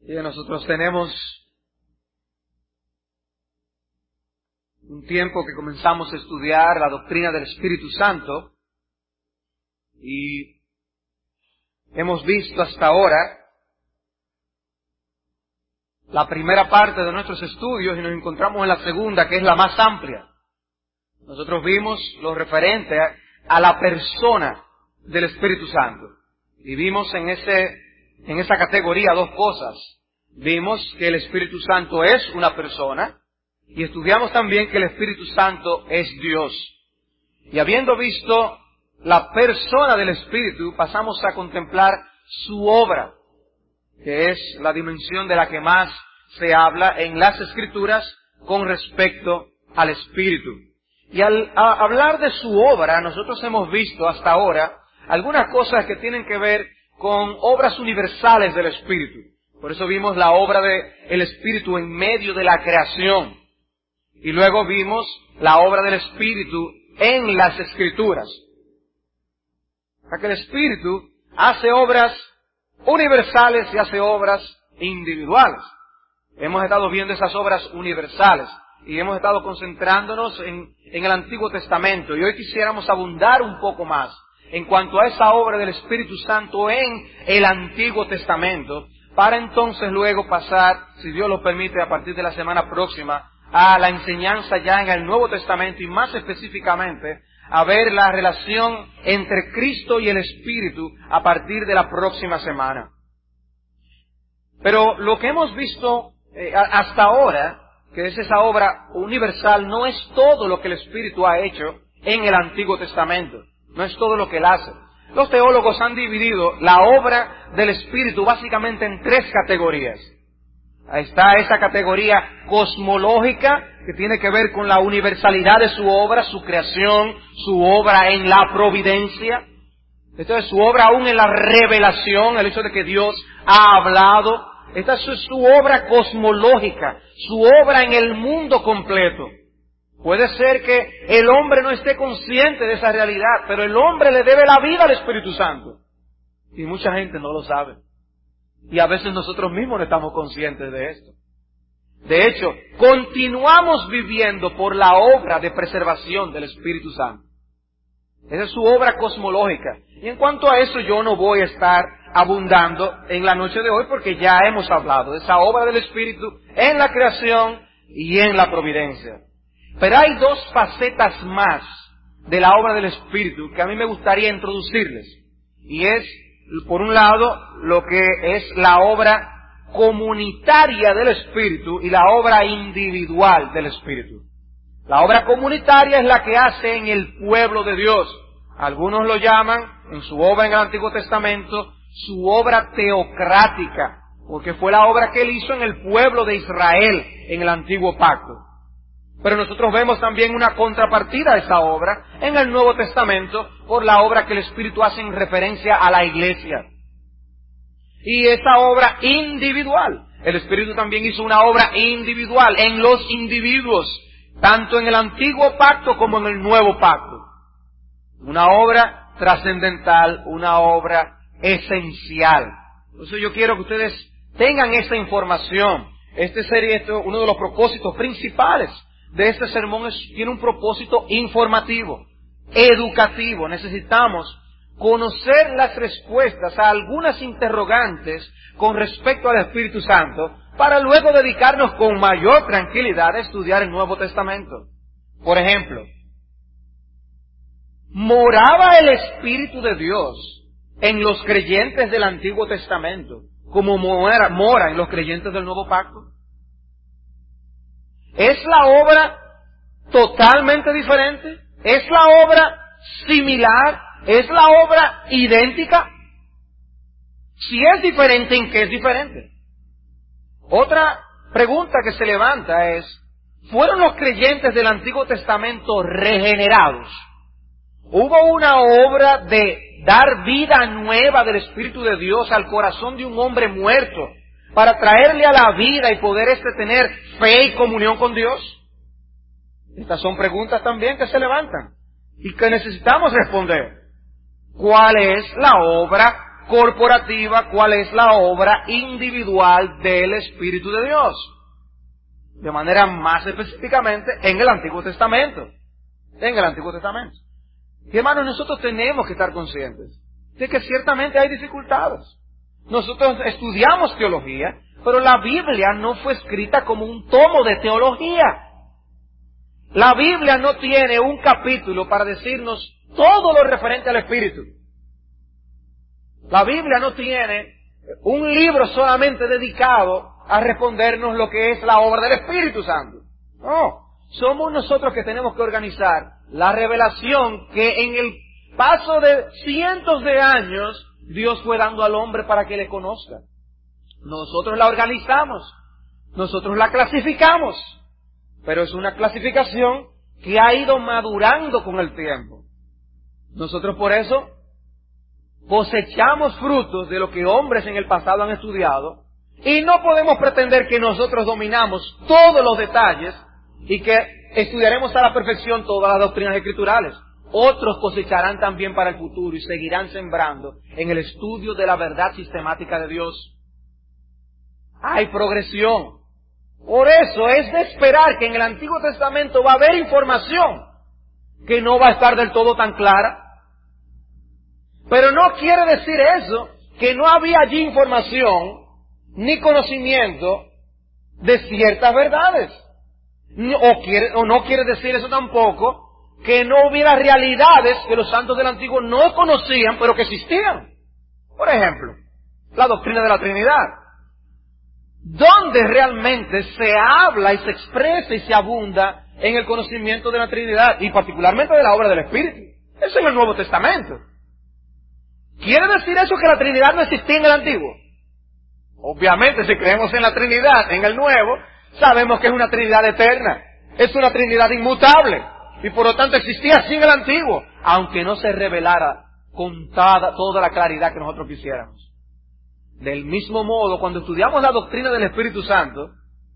Y nosotros tenemos un tiempo que comenzamos a estudiar la doctrina del Espíritu Santo y hemos visto hasta ahora la primera parte de nuestros estudios y nos encontramos en la segunda, que es la más amplia. Nosotros vimos lo referente a la persona del Espíritu Santo y vimos en esa categoría dos cosas. Vimos que el Espíritu Santo es una persona y estudiamos también que el Espíritu Santo es Dios. Y habiendo visto la persona del Espíritu, pasamos a contemplar su obra, que es la dimensión de la que más se habla en las Escrituras con respecto al Espíritu. Y al hablar de su obra, nosotros hemos visto hasta ahora algunas cosas que tienen que ver con obras universales del Espíritu. Por eso vimos la obra del Espíritu en medio de la creación. Y luego vimos la obra del Espíritu en las Escrituras. O sea que el Espíritu hace obras universales y hace obras individuales. Hemos estado viendo esas obras universales y hemos estado concentrándonos en el Antiguo Testamento. Y hoy quisiéramos abundar un poco más en cuanto a esa obra del Espíritu Santo en el Antiguo Testamento, para entonces luego pasar, si Dios lo permite, a partir de la semana próxima, a la enseñanza ya en el Nuevo Testamento y más específicamente a ver la relación entre Cristo y el Espíritu a partir de la próxima semana. Pero lo que hemos visto hasta ahora, que es esa obra universal, no es todo lo que el Espíritu ha hecho en el Antiguo Testamento. No es todo lo que Él hace. Los teólogos han dividido la obra del Espíritu básicamente en tres categorías. Ahí está esa categoría cosmológica que tiene que ver con la universalidad de su obra, su creación, su obra en la providencia. Entonces su obra aún en la revelación, el hecho de que Dios ha hablado. Esta es su obra cosmológica, su obra en el mundo completo. Puede ser que el hombre no esté consciente de esa realidad, pero el hombre le debe la vida al Espíritu Santo. Y mucha gente no lo sabe. Y a veces nosotros mismos no estamos conscientes de esto. De hecho, continuamos viviendo por la obra de preservación del Espíritu Santo. Esa es su obra cosmológica. Y en cuanto a eso yo no voy a estar abundando en la noche de hoy porque ya hemos hablado de esa obra del Espíritu en la creación y en la providencia. Pero hay dos facetas más de la obra del Espíritu que a mí me gustaría introducirles. Y es, por un lado, lo que es la obra comunitaria del Espíritu y la obra individual del Espíritu. La obra comunitaria es la que hace en el pueblo de Dios. Algunos lo llaman, en su obra en el Antiguo Testamento, su obra teocrática, porque fue la obra que Él hizo en el pueblo de Israel en el Antiguo Pacto. Pero nosotros vemos también una contrapartida a esa obra en el Nuevo Testamento por la obra que el Espíritu hace en referencia a la Iglesia. Y esa obra individual. El Espíritu también hizo una obra individual en los individuos, tanto en el Antiguo Pacto como en el Nuevo Pacto. Una obra trascendental, una obra esencial. Por eso yo quiero que ustedes tengan esta información. Este sería uno de los propósitos principales de este sermón, tiene un propósito informativo, educativo. Necesitamos conocer las respuestas a algunas interrogantes con respecto al Espíritu Santo para luego dedicarnos con mayor tranquilidad a estudiar el Nuevo Testamento. Por ejemplo, ¿moraba el Espíritu de Dios en los creyentes del Antiguo Testamento como mora en los creyentes del Nuevo Pacto? ¿Es la obra totalmente diferente? ¿Es la obra similar? ¿Es la obra idéntica? Si es diferente, ¿en qué es diferente? Otra pregunta que se levanta es, ¿fueron los creyentes del Antiguo Testamento regenerados? ¿Hubo una obra de dar vida nueva del Espíritu de Dios al corazón de un hombre muerto para traerle a la vida y poder tener fe y comunión con Dios? Estas son preguntas también que se levantan y que necesitamos responder. ¿Cuál es la obra corporativa cuál es la obra individual del Espíritu de Dios. De manera más específicamente en el Antiguo Testamento. En el Antiguo Testamento. Y hermanos, nosotros tenemos que estar conscientes de que ciertamente hay dificultades. Nosotros estudiamos teología, pero la Biblia no fue escrita como un tomo de teología. La Biblia no tiene un capítulo para decirnos todo lo referente al Espíritu. La Biblia no tiene un libro solamente dedicado a respondernos lo que es la obra del Espíritu Santo. No, somos nosotros que tenemos que organizar la revelación que en el paso de cientos de años Dios fue dando al hombre para que le conozca. Nosotros la organizamos, nosotros la clasificamos, pero es una clasificación que ha ido madurando con el tiempo. Nosotros por eso cosechamos frutos de lo que hombres en el pasado han estudiado, y no podemos pretender que nosotros dominamos todos los detalles y que estudiaremos a la perfección todas las doctrinas escriturales. Otros cosecharán también para el futuro y seguirán sembrando en el estudio de la verdad sistemática de Dios. Hay progresión. Por eso es de esperar que en el Antiguo Testamento va a haber información que no va a estar del todo tan clara. Pero no quiere decir eso que no había allí información ni conocimiento de ciertas verdades. O no quiere decir eso tampoco que no hubiera realidades que los santos del Antiguo no conocían, pero que existían. Por ejemplo, la doctrina de la Trinidad. ¿Dónde realmente se habla y se expresa y se abunda en el conocimiento de la Trinidad, y particularmente de la obra del Espíritu? Eso en el Nuevo Testamento. ¿Quiere decir eso que la Trinidad no existía en el Antiguo? Obviamente, si creemos en la Trinidad en el Nuevo, sabemos que es una Trinidad eterna, es una Trinidad inmutable, y por lo tanto existía así en el Antiguo, aunque no se revelara con toda la claridad que nosotros quisiéramos. Del mismo modo, cuando estudiamos la doctrina del Espíritu Santo,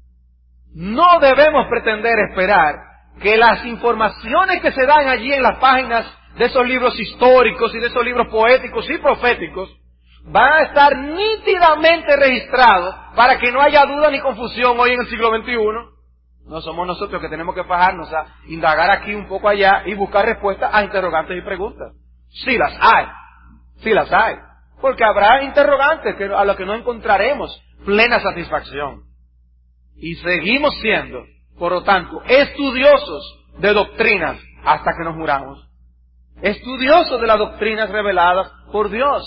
no debemos pretender esperar que las informaciones que se dan allí en las páginas de esos libros históricos y de esos libros poéticos y proféticos van a estar nítidamente registrados para que no haya duda ni confusión hoy en el siglo XXI. No somos nosotros que tenemos que fajarnos a indagar aquí un poco allá y buscar respuestas a interrogantes y preguntas. Sí las hay, sí las hay. Porque habrá interrogantes a los que no encontraremos plena satisfacción. Y seguimos siendo, por lo tanto, estudiosos de doctrinas hasta que nos muramos. Estudiosos de las doctrinas reveladas por Dios.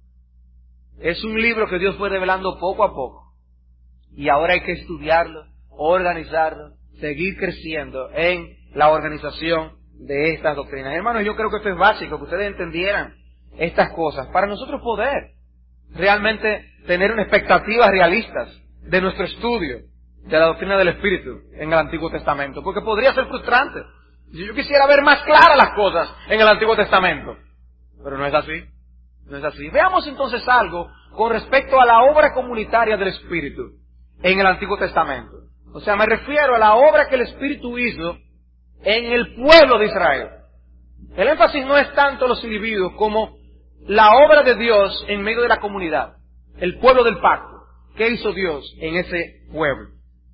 Es un libro que Dios fue revelando poco a poco. Y ahora hay que estudiarlo, organizarlo, seguir creciendo en la organización de estas doctrinas. Hermanos, yo creo que esto es básico, que ustedes entendieran estas cosas, para nosotros poder realmente tener unas expectativas realistas de nuestro estudio de la doctrina del Espíritu en el Antiguo Testamento, porque podría ser frustrante si yo quisiera ver más claras las cosas en el Antiguo Testamento, pero no es así, no es así. Veamos entonces algo con respecto a la obra comunitaria del Espíritu en el Antiguo Testamento. O sea, me refiero a la obra que el Espíritu hizo en el pueblo de Israel. El énfasis no es tanto los individuos como la obra de Dios en medio de la comunidad, el pueblo del pacto. ¿Qué hizo Dios en ese pueblo?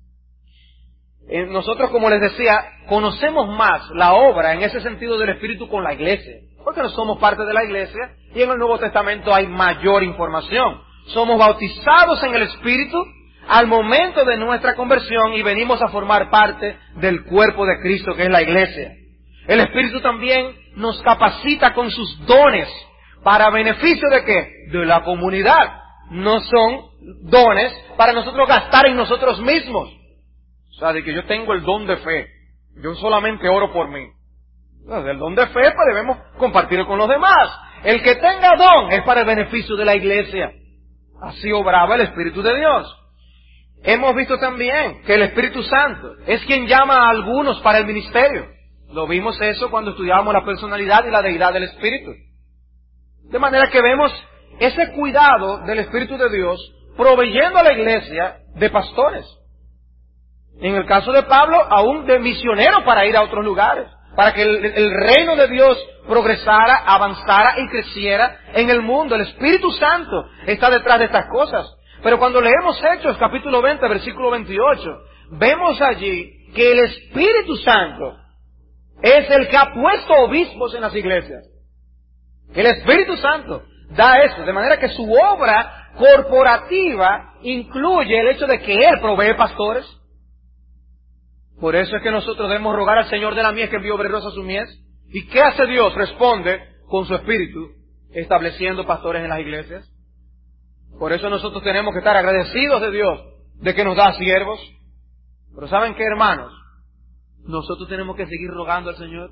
Nosotros, como les decía, conocemos más la obra en ese sentido del Espíritu con la iglesia, porque no somos parte de la iglesia y en el Nuevo Testamento hay mayor información. Somos bautizados en el Espíritu al momento de nuestra conversión y venimos a formar parte del cuerpo de Cristo, que es la iglesia. El Espíritu también nos capacita con sus dones. ¿Para beneficio de qué? De la comunidad. No son dones para nosotros gastar en nosotros mismos. O sea, de que yo tengo el don de fe, yo solamente oro por mí. Entonces, el don de fe pues debemos compartirlo con los demás. El que tenga don es para el beneficio de la iglesia. Así obraba el Espíritu de Dios. Hemos visto también que el Espíritu Santo es quien llama a algunos para el ministerio. Lo vimos eso cuando estudiábamos la personalidad y la deidad del Espíritu. De manera que vemos ese cuidado del Espíritu de Dios proveyendo a la iglesia de pastores. En el caso de Pablo, aún de misionero para ir a otros lugares. para que el reino de Dios progresara, avanzara y creciera en el mundo. El Espíritu Santo está detrás de estas cosas. Pero cuando leemos Hechos capítulo 20, versículo 28, vemos allí que el Espíritu Santo es el que ha puesto obispos en las iglesias. El Espíritu Santo da eso, de manera que su obra corporativa incluye el hecho de que Él provee pastores. Por eso es que nosotros debemos rogar al Señor de la mies que envíe obreros a su mies. ¿Y qué hace Dios? Responde con su Espíritu, estableciendo pastores en las iglesias. Por eso nosotros tenemos que estar agradecidos de Dios, de que nos da siervos. Pero ¿saben qué, hermanos? Nosotros tenemos que seguir rogando al Señor.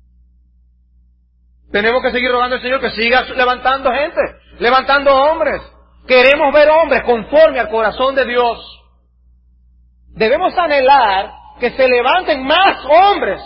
Tenemos que seguir rogando al Señor que siga levantando gente, levantando hombres. Queremos ver hombres conforme al corazón de Dios. Debemos anhelar que se levanten más hombres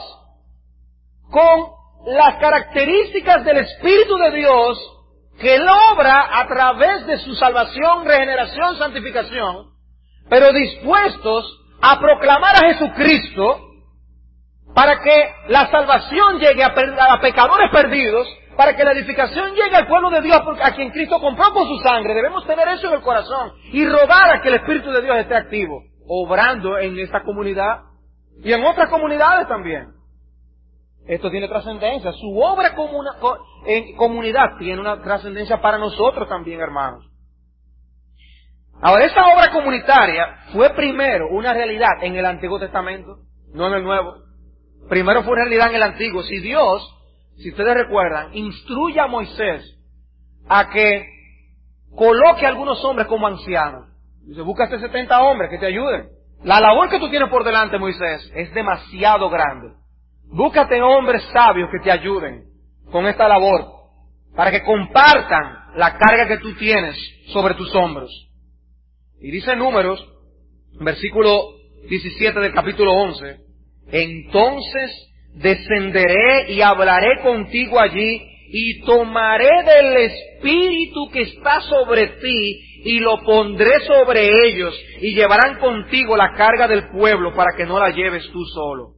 con las características del Espíritu de Dios que Él obra a través de su salvación, regeneración, santificación, pero dispuestos a proclamar a Jesucristo para que la salvación llegue a pecadores perdidos, para que la edificación llegue al pueblo de Dios a quien Cristo compró con su sangre. Debemos tener eso en el corazón y rogar a que el Espíritu de Dios esté activo, obrando en esta comunidad y en otras comunidades también. Esto tiene trascendencia. Su obra en comunidad tiene una trascendencia para nosotros también, hermanos. Ahora, esta obra comunitaria fue primero una realidad en el Antiguo Testamento, no en el Nuevo. Primero fue una realidad en el Antiguo. Si Dios, si ustedes recuerdan, instruye a Moisés a que coloque a algunos hombres como ancianos. Dice, búscate 70 hombres que te ayuden. La labor que tú tienes por delante, Moisés, es demasiado grande. Búscate hombres sabios que te ayuden con esta labor, para que compartan la carga que tú tienes sobre tus hombros. Y dice Números, versículo 17 del capítulo 11, entonces descenderé y hablaré contigo allí, y tomaré del Espíritu que está sobre ti, y lo pondré sobre ellos, y llevarán contigo la carga del pueblo, para que no la lleves tú solo.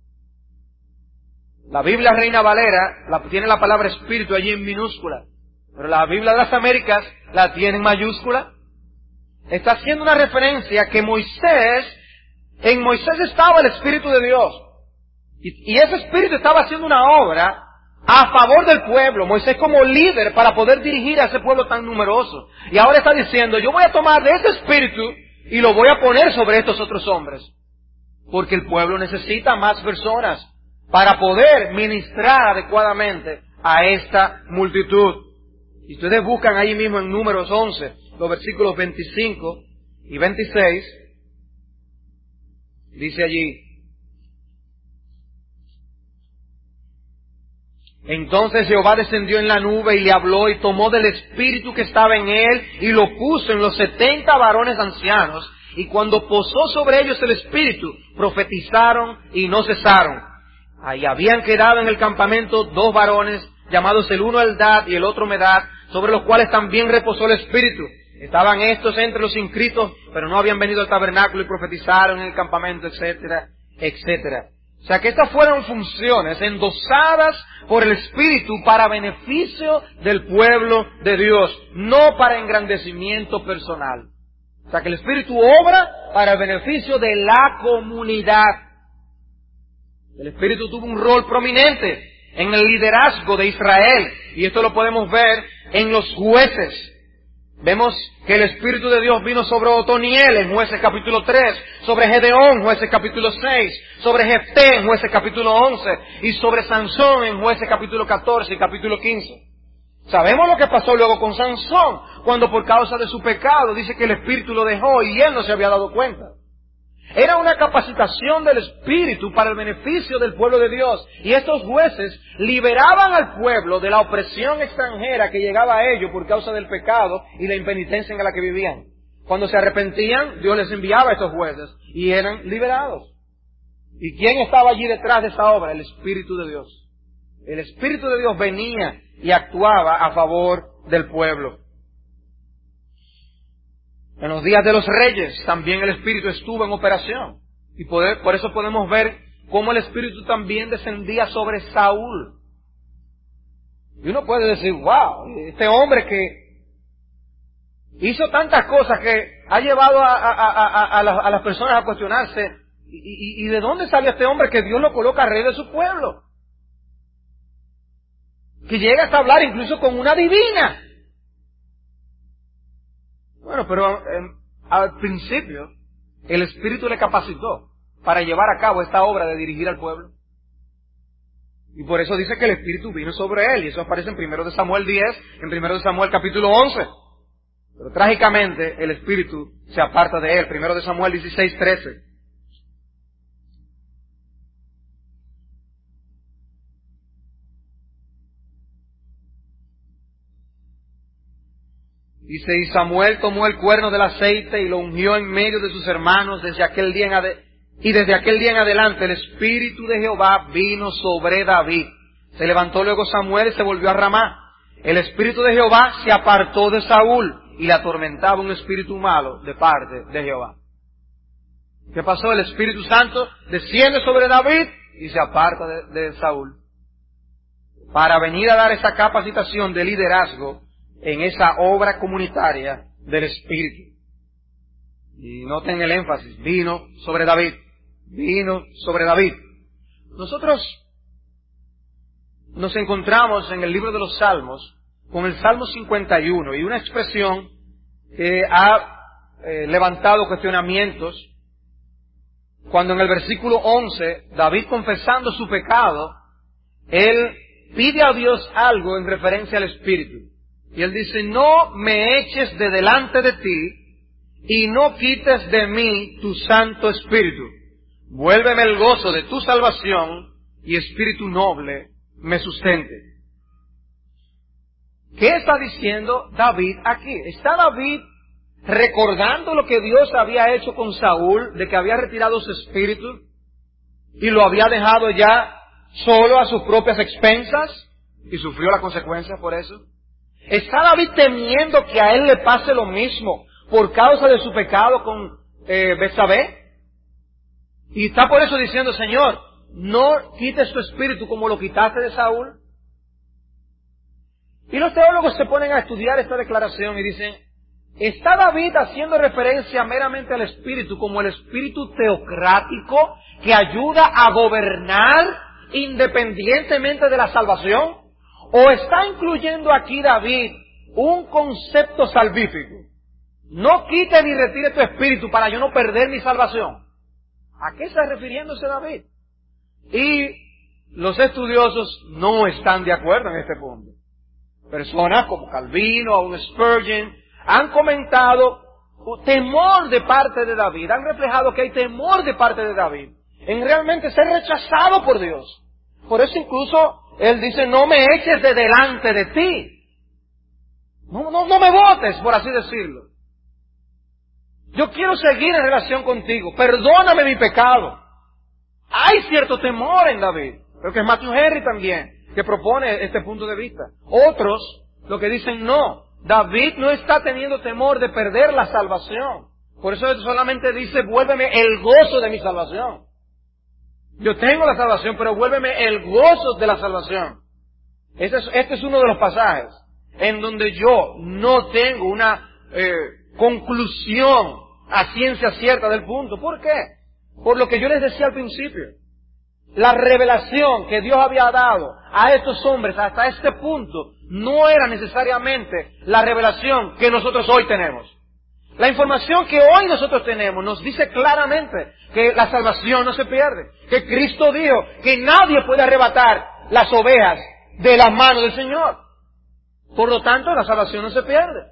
La Biblia Reina Valera tiene la palabra Espíritu allí en minúscula, pero la Biblia de las Américas la tiene en mayúscula. Está haciendo una referencia que en Moisés estaba el Espíritu de Dios. Y ese Espíritu estaba haciendo una obra a favor del pueblo. Moisés como líder para poder dirigir a ese pueblo tan numeroso. Y ahora está diciendo, yo voy a tomar de ese Espíritu y lo voy a poner sobre estos otros hombres. Porque el pueblo necesita más personas para poder ministrar adecuadamente a esta multitud. Y ustedes buscan ahí mismo en Números 11, los versículos 25 y 26, dice allí, entonces Jehová descendió en la nube y le habló y tomó del espíritu que estaba en él y lo puso en los 70 varones ancianos, y cuando posó sobre ellos el espíritu, profetizaron y no cesaron. Ahí habían quedado en el campamento 2 varones, llamados el uno Eldad y el otro Medad, sobre los cuales también reposó el Espíritu. Estaban estos entre los inscritos, pero no habían venido al tabernáculo y profetizaron en el campamento, etcétera, etcétera. O sea que estas fueron funciones endosadas por el Espíritu para beneficio del pueblo de Dios, no para engrandecimiento personal. O sea que el Espíritu obra para el beneficio de la comunidad. El Espíritu tuvo un rol prominente en el liderazgo de Israel, y esto lo podemos ver en los jueces. Vemos que el Espíritu de Dios vino sobre Otoniel en Jueces capítulo 3, sobre Gedeón, Jueces capítulo 6, sobre Jefté en Jueces capítulo 11, y sobre Sansón en Jueces capítulo 14 y capítulo 15. Sabemos lo que pasó luego con Sansón, cuando por causa de su pecado dice que el Espíritu lo dejó y él no se había dado cuenta. Era una capacitación del Espíritu para el beneficio del pueblo de Dios. Y estos jueces liberaban al pueblo de la opresión extranjera que llegaba a ellos por causa del pecado y la impenitencia en la que vivían. Cuando se arrepentían, Dios les enviaba a estos jueces y eran liberados. ¿Y quién estaba allí detrás de esta obra? El Espíritu de Dios. El Espíritu de Dios venía y actuaba a favor del pueblo. En los días de los reyes también el Espíritu estuvo en operación. Y por eso podemos ver cómo el Espíritu también descendía sobre Saúl. Y uno puede decir, wow, este hombre que hizo tantas cosas que ha llevado a las personas a cuestionarse, ¿y de dónde salió este hombre que Dios lo coloca rey de su pueblo? Que llega hasta hablar incluso con una divina. Bueno, pero al principio el Espíritu le capacitó para llevar a cabo esta obra de dirigir al pueblo. Y por eso dice que el Espíritu vino sobre él, y eso aparece en 1 de Samuel 10, en 1 de Samuel capítulo 11. Pero trágicamente el Espíritu se aparta de él, 1 de Samuel 16, 13. Dice, y Samuel tomó el cuerno del aceite y lo ungió en medio de sus hermanos desde aquel día en adelante el Espíritu de Jehová vino sobre David. Se levantó luego Samuel y se volvió a Ramá. El Espíritu de Jehová se apartó de Saúl y le atormentaba un espíritu malo de parte de Jehová. ¿Qué pasó? El Espíritu Santo desciende sobre David y se aparta de Saúl para venir a dar esa capacitación de liderazgo en esa obra comunitaria del Espíritu. Y noten el énfasis, vino sobre David, vino sobre David. Nosotros nos encontramos en el libro de los Salmos con el Salmo 51 y una expresión que ha levantado cuestionamientos cuando en el versículo 11 David, confesando su pecado, él pide a Dios algo en referencia al Espíritu. Y él dice, no me eches de delante de ti y no quites de mí tu Santo Espíritu. Vuélveme el gozo de tu salvación y espíritu noble me sustente. ¿Qué está diciendo David aquí? ¿Está David recordando lo que Dios había hecho con Saúl, de que había retirado su espíritu y lo había dejado ya solo a sus propias expensas y sufrió las consecuencias por eso? ¿Está David temiendo que a él le pase lo mismo por causa de su pecado con Betsabé? Y está por eso diciendo, Señor, no quites tu espíritu como lo quitaste de Saúl. Y los teólogos se ponen a estudiar esta declaración y dicen, ¿está David haciendo referencia meramente al espíritu como el espíritu teocrático que ayuda a gobernar independientemente de la salvación? ¿O está incluyendo aquí David un concepto salvífico? No quite ni retire tu espíritu para yo no perder mi salvación. ¿A qué está refiriéndose David? Y los estudiosos no están de acuerdo en este punto. Personas como Calvino o Spurgeon han comentado temor de parte de David, han reflejado que hay temor de parte de David en realmente ser rechazado por Dios. Por eso incluso él dice, no me eches de delante de ti. No me botes, por así decirlo. Yo quiero seguir en relación contigo. Perdóname mi pecado. Hay cierto temor en David. Creo que es Matthew Henry también, que propone este punto de vista. Otros, lo que dicen, no. David no está teniendo temor de perder la salvación. Por eso él solamente dice, vuélveme el gozo de mi salvación. Yo tengo la salvación, pero vuélveme el gozo de la salvación. Este es uno de los pasajes en donde yo no tengo una conclusión a ciencia cierta del punto. ¿Por qué? Por lo que yo les decía al principio. La revelación que Dios había dado a estos hombres hasta este punto no era necesariamente la revelación que nosotros hoy tenemos. La información que hoy nosotros tenemos nos dice claramente que la salvación no se pierde. Que Cristo dijo que nadie puede arrebatar las ovejas de la mano del Señor. Por lo tanto, la salvación no se pierde.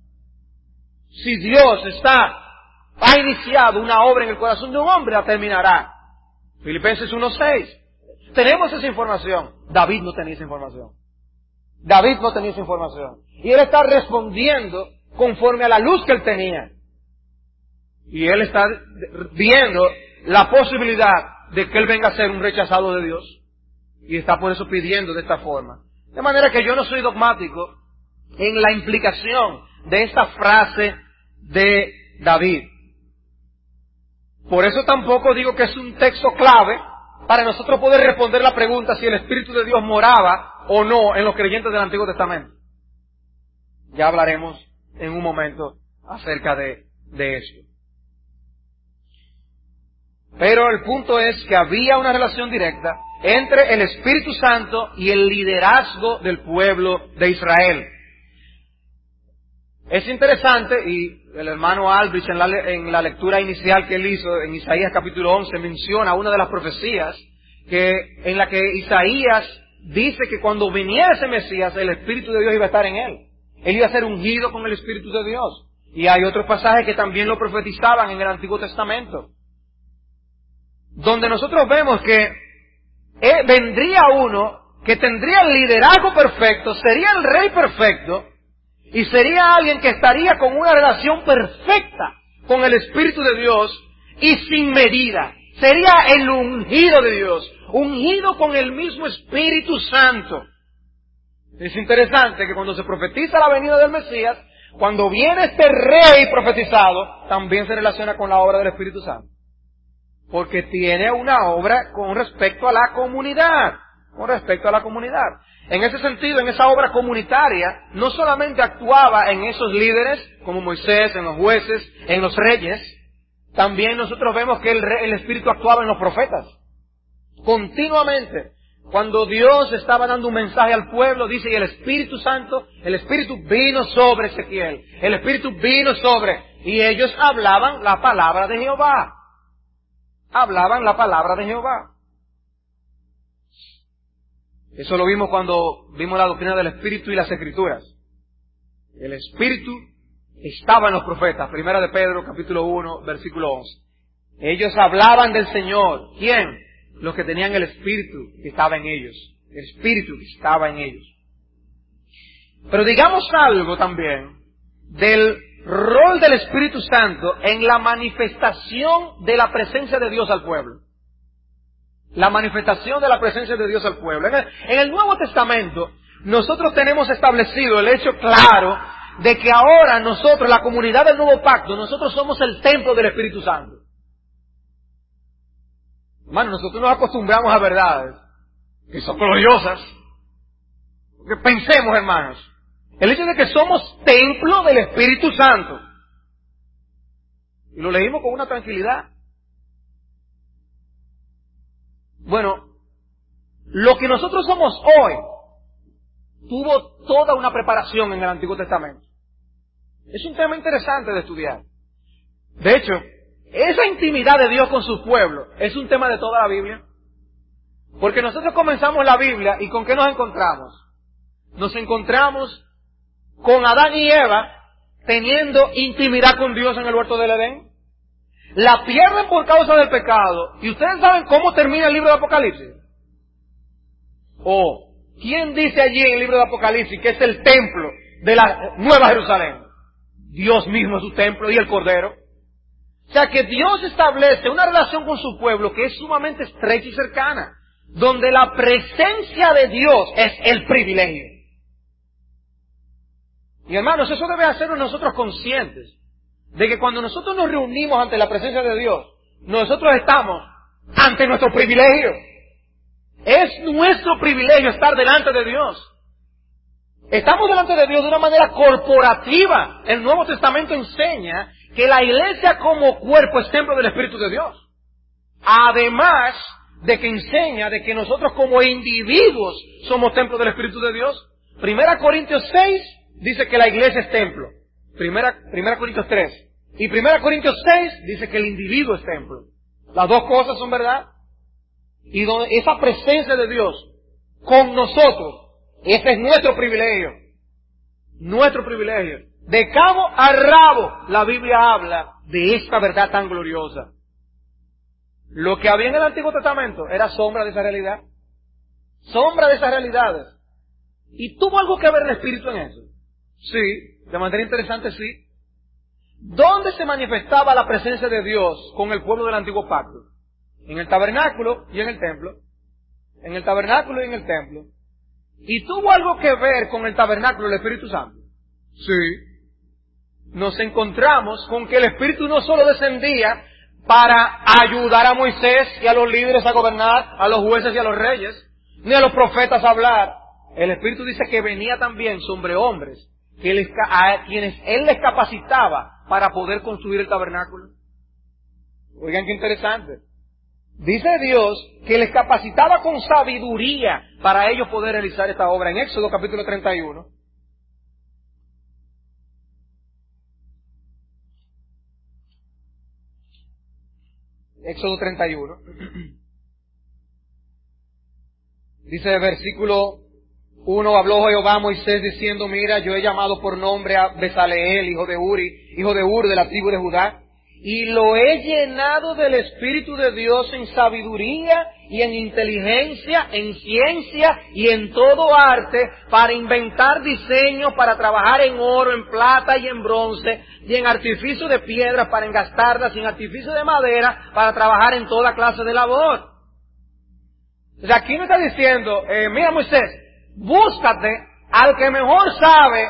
Si Dios ha iniciado una obra en el corazón de un hombre, la terminará. Filipenses 1:6. Tenemos esa información. David no tenía esa información. David no tenía esa información. Y él está respondiendo conforme a la luz que él tenía. Y él está viendo la posibilidad de que él venga a ser un rechazado de Dios. Y está por eso pidiendo de esta forma. De manera que yo no soy dogmático en la implicación de esta frase de David. Por eso tampoco digo que es un texto clave para nosotros poder responder la pregunta si el Espíritu de Dios moraba o no en los creyentes del Antiguo Testamento. Ya hablaremos en un momento acerca de esto. Pero el punto es que había una relación directa entre el Espíritu Santo y el liderazgo del pueblo de Israel. Es interesante, y el hermano Aldrich en la lectura inicial que él hizo en Isaías capítulo 11 menciona una de las profecías en la que Isaías dice que cuando viniera ese Mesías el Espíritu de Dios iba a estar en él. Él iba a ser ungido con el Espíritu de Dios. Y hay otros pasajes que también lo profetizaban en el Antiguo Testamento, donde nosotros vemos que vendría uno que tendría el liderazgo perfecto, sería el rey perfecto, y sería alguien que estaría con una relación perfecta con el Espíritu de Dios y sin medida. Sería el ungido de Dios, ungido con el mismo Espíritu Santo. Es interesante que cuando se profetiza la venida del Mesías, cuando viene este rey profetizado, también se relaciona con la obra del Espíritu Santo. Porque tiene una obra con respecto a la comunidad. Con respecto a la comunidad. En ese sentido, en esa obra comunitaria, no solamente actuaba en esos líderes, como Moisés, en los jueces, en los reyes, también nosotros vemos que el Espíritu actuaba en los profetas. Continuamente. Cuando Dios estaba dando un mensaje al pueblo, dice, y el Espíritu Santo, el Espíritu vino sobre Ezequiel. El Espíritu vino y ellos hablaban la palabra de Jehová. Hablaban la palabra de Jehová. Eso lo vimos cuando vimos la doctrina del Espíritu y las Escrituras. El Espíritu estaba en los profetas. Primera de Pedro, capítulo 1, versículo 11. Ellos hablaban del Señor. ¿Quién? Los que tenían el Espíritu que estaba en ellos. El Espíritu que estaba en ellos. Pero digamos algo también del rol del Espíritu Santo en la manifestación de la presencia de Dios al pueblo. La manifestación de la presencia de Dios al pueblo. En el Nuevo Testamento, nosotros tenemos establecido el hecho claro de que ahora nosotros, la comunidad del Nuevo Pacto, nosotros somos el templo del Espíritu Santo. Hermano, nosotros nos acostumbramos a verdades que son gloriosas. Porque pensemos, hermanos, el hecho de que somos templo del Espíritu Santo. Y lo leímos con una tranquilidad. Bueno, lo que nosotros somos hoy tuvo toda una preparación en el Antiguo Testamento. Es un tema interesante de estudiar. De hecho, esa intimidad de Dios con su pueblo es un tema de toda la Biblia. Porque nosotros comenzamos la Biblia y ¿con qué nos encontramos? Nos encontramos con Adán y Eva teniendo intimidad con Dios en el huerto del Edén. La pierden por causa del pecado. ¿Y ustedes saben cómo termina el libro de Apocalipsis? ¿Quién dice allí en el libro de Apocalipsis que es el templo de la Nueva Jerusalén? Dios mismo es su templo y el Cordero. O sea que Dios establece una relación con su pueblo que es sumamente estrecha y cercana, donde la presencia de Dios es el privilegio. Y hermanos, eso debe hacernos nosotros conscientes de que cuando nosotros nos reunimos ante la presencia de Dios, nosotros estamos ante nuestro privilegio. Es nuestro privilegio estar delante de Dios. Estamos delante de Dios de una manera corporativa. El Nuevo Testamento enseña que la iglesia como cuerpo es templo del Espíritu de Dios. Además de que enseña de que nosotros como individuos somos templo del Espíritu de Dios. Primera Corintios 6 dice que la iglesia es templo. Primera Corintios 3. Y Primera Corintios 6 dice que el individuo es templo. Las dos cosas son verdad. Y donde esa presencia de Dios con nosotros, ese es nuestro privilegio. Nuestro privilegio. De cabo a rabo, la Biblia habla de esta verdad tan gloriosa. Lo que había en el Antiguo Testamento era sombra de esa realidad. Sombra de esas realidades. ¿Y tuvo algo que ver el Espíritu en eso? Sí, de manera interesante sí. ¿Dónde se manifestaba la presencia de Dios con el pueblo del Antiguo Pacto? En el tabernáculo y en el templo. En el tabernáculo y en el templo. ¿Y tuvo algo que ver con el tabernáculo el Espíritu Santo? Sí. Nos encontramos con que el Espíritu no solo descendía para ayudar a Moisés y a los líderes a gobernar, a los jueces y a los reyes, ni a los profetas a hablar. El Espíritu dice que venía también sobre hombres, a quienes Él les capacitaba para poder construir el tabernáculo. Oigan qué interesante. Dice Dios que les capacitaba con sabiduría para ellos poder realizar esta obra. En Éxodo capítulo 31. Éxodo 31. Dice el versículo 1, habló Jehová a Moisés diciendo, mira, yo he llamado por nombre a Bezaleel, hijo de Ur, de la tribu de Judá, y lo he llenado del Espíritu de Dios en sabiduría y en inteligencia, en ciencia y en todo arte, para inventar diseños, para trabajar en oro, en plata y en bronce, y en artificio de piedras para engastarlas, y en artificio de madera para trabajar en toda clase de labor. O sea, aquí me está diciendo, mira Moisés, búscate al que mejor sabe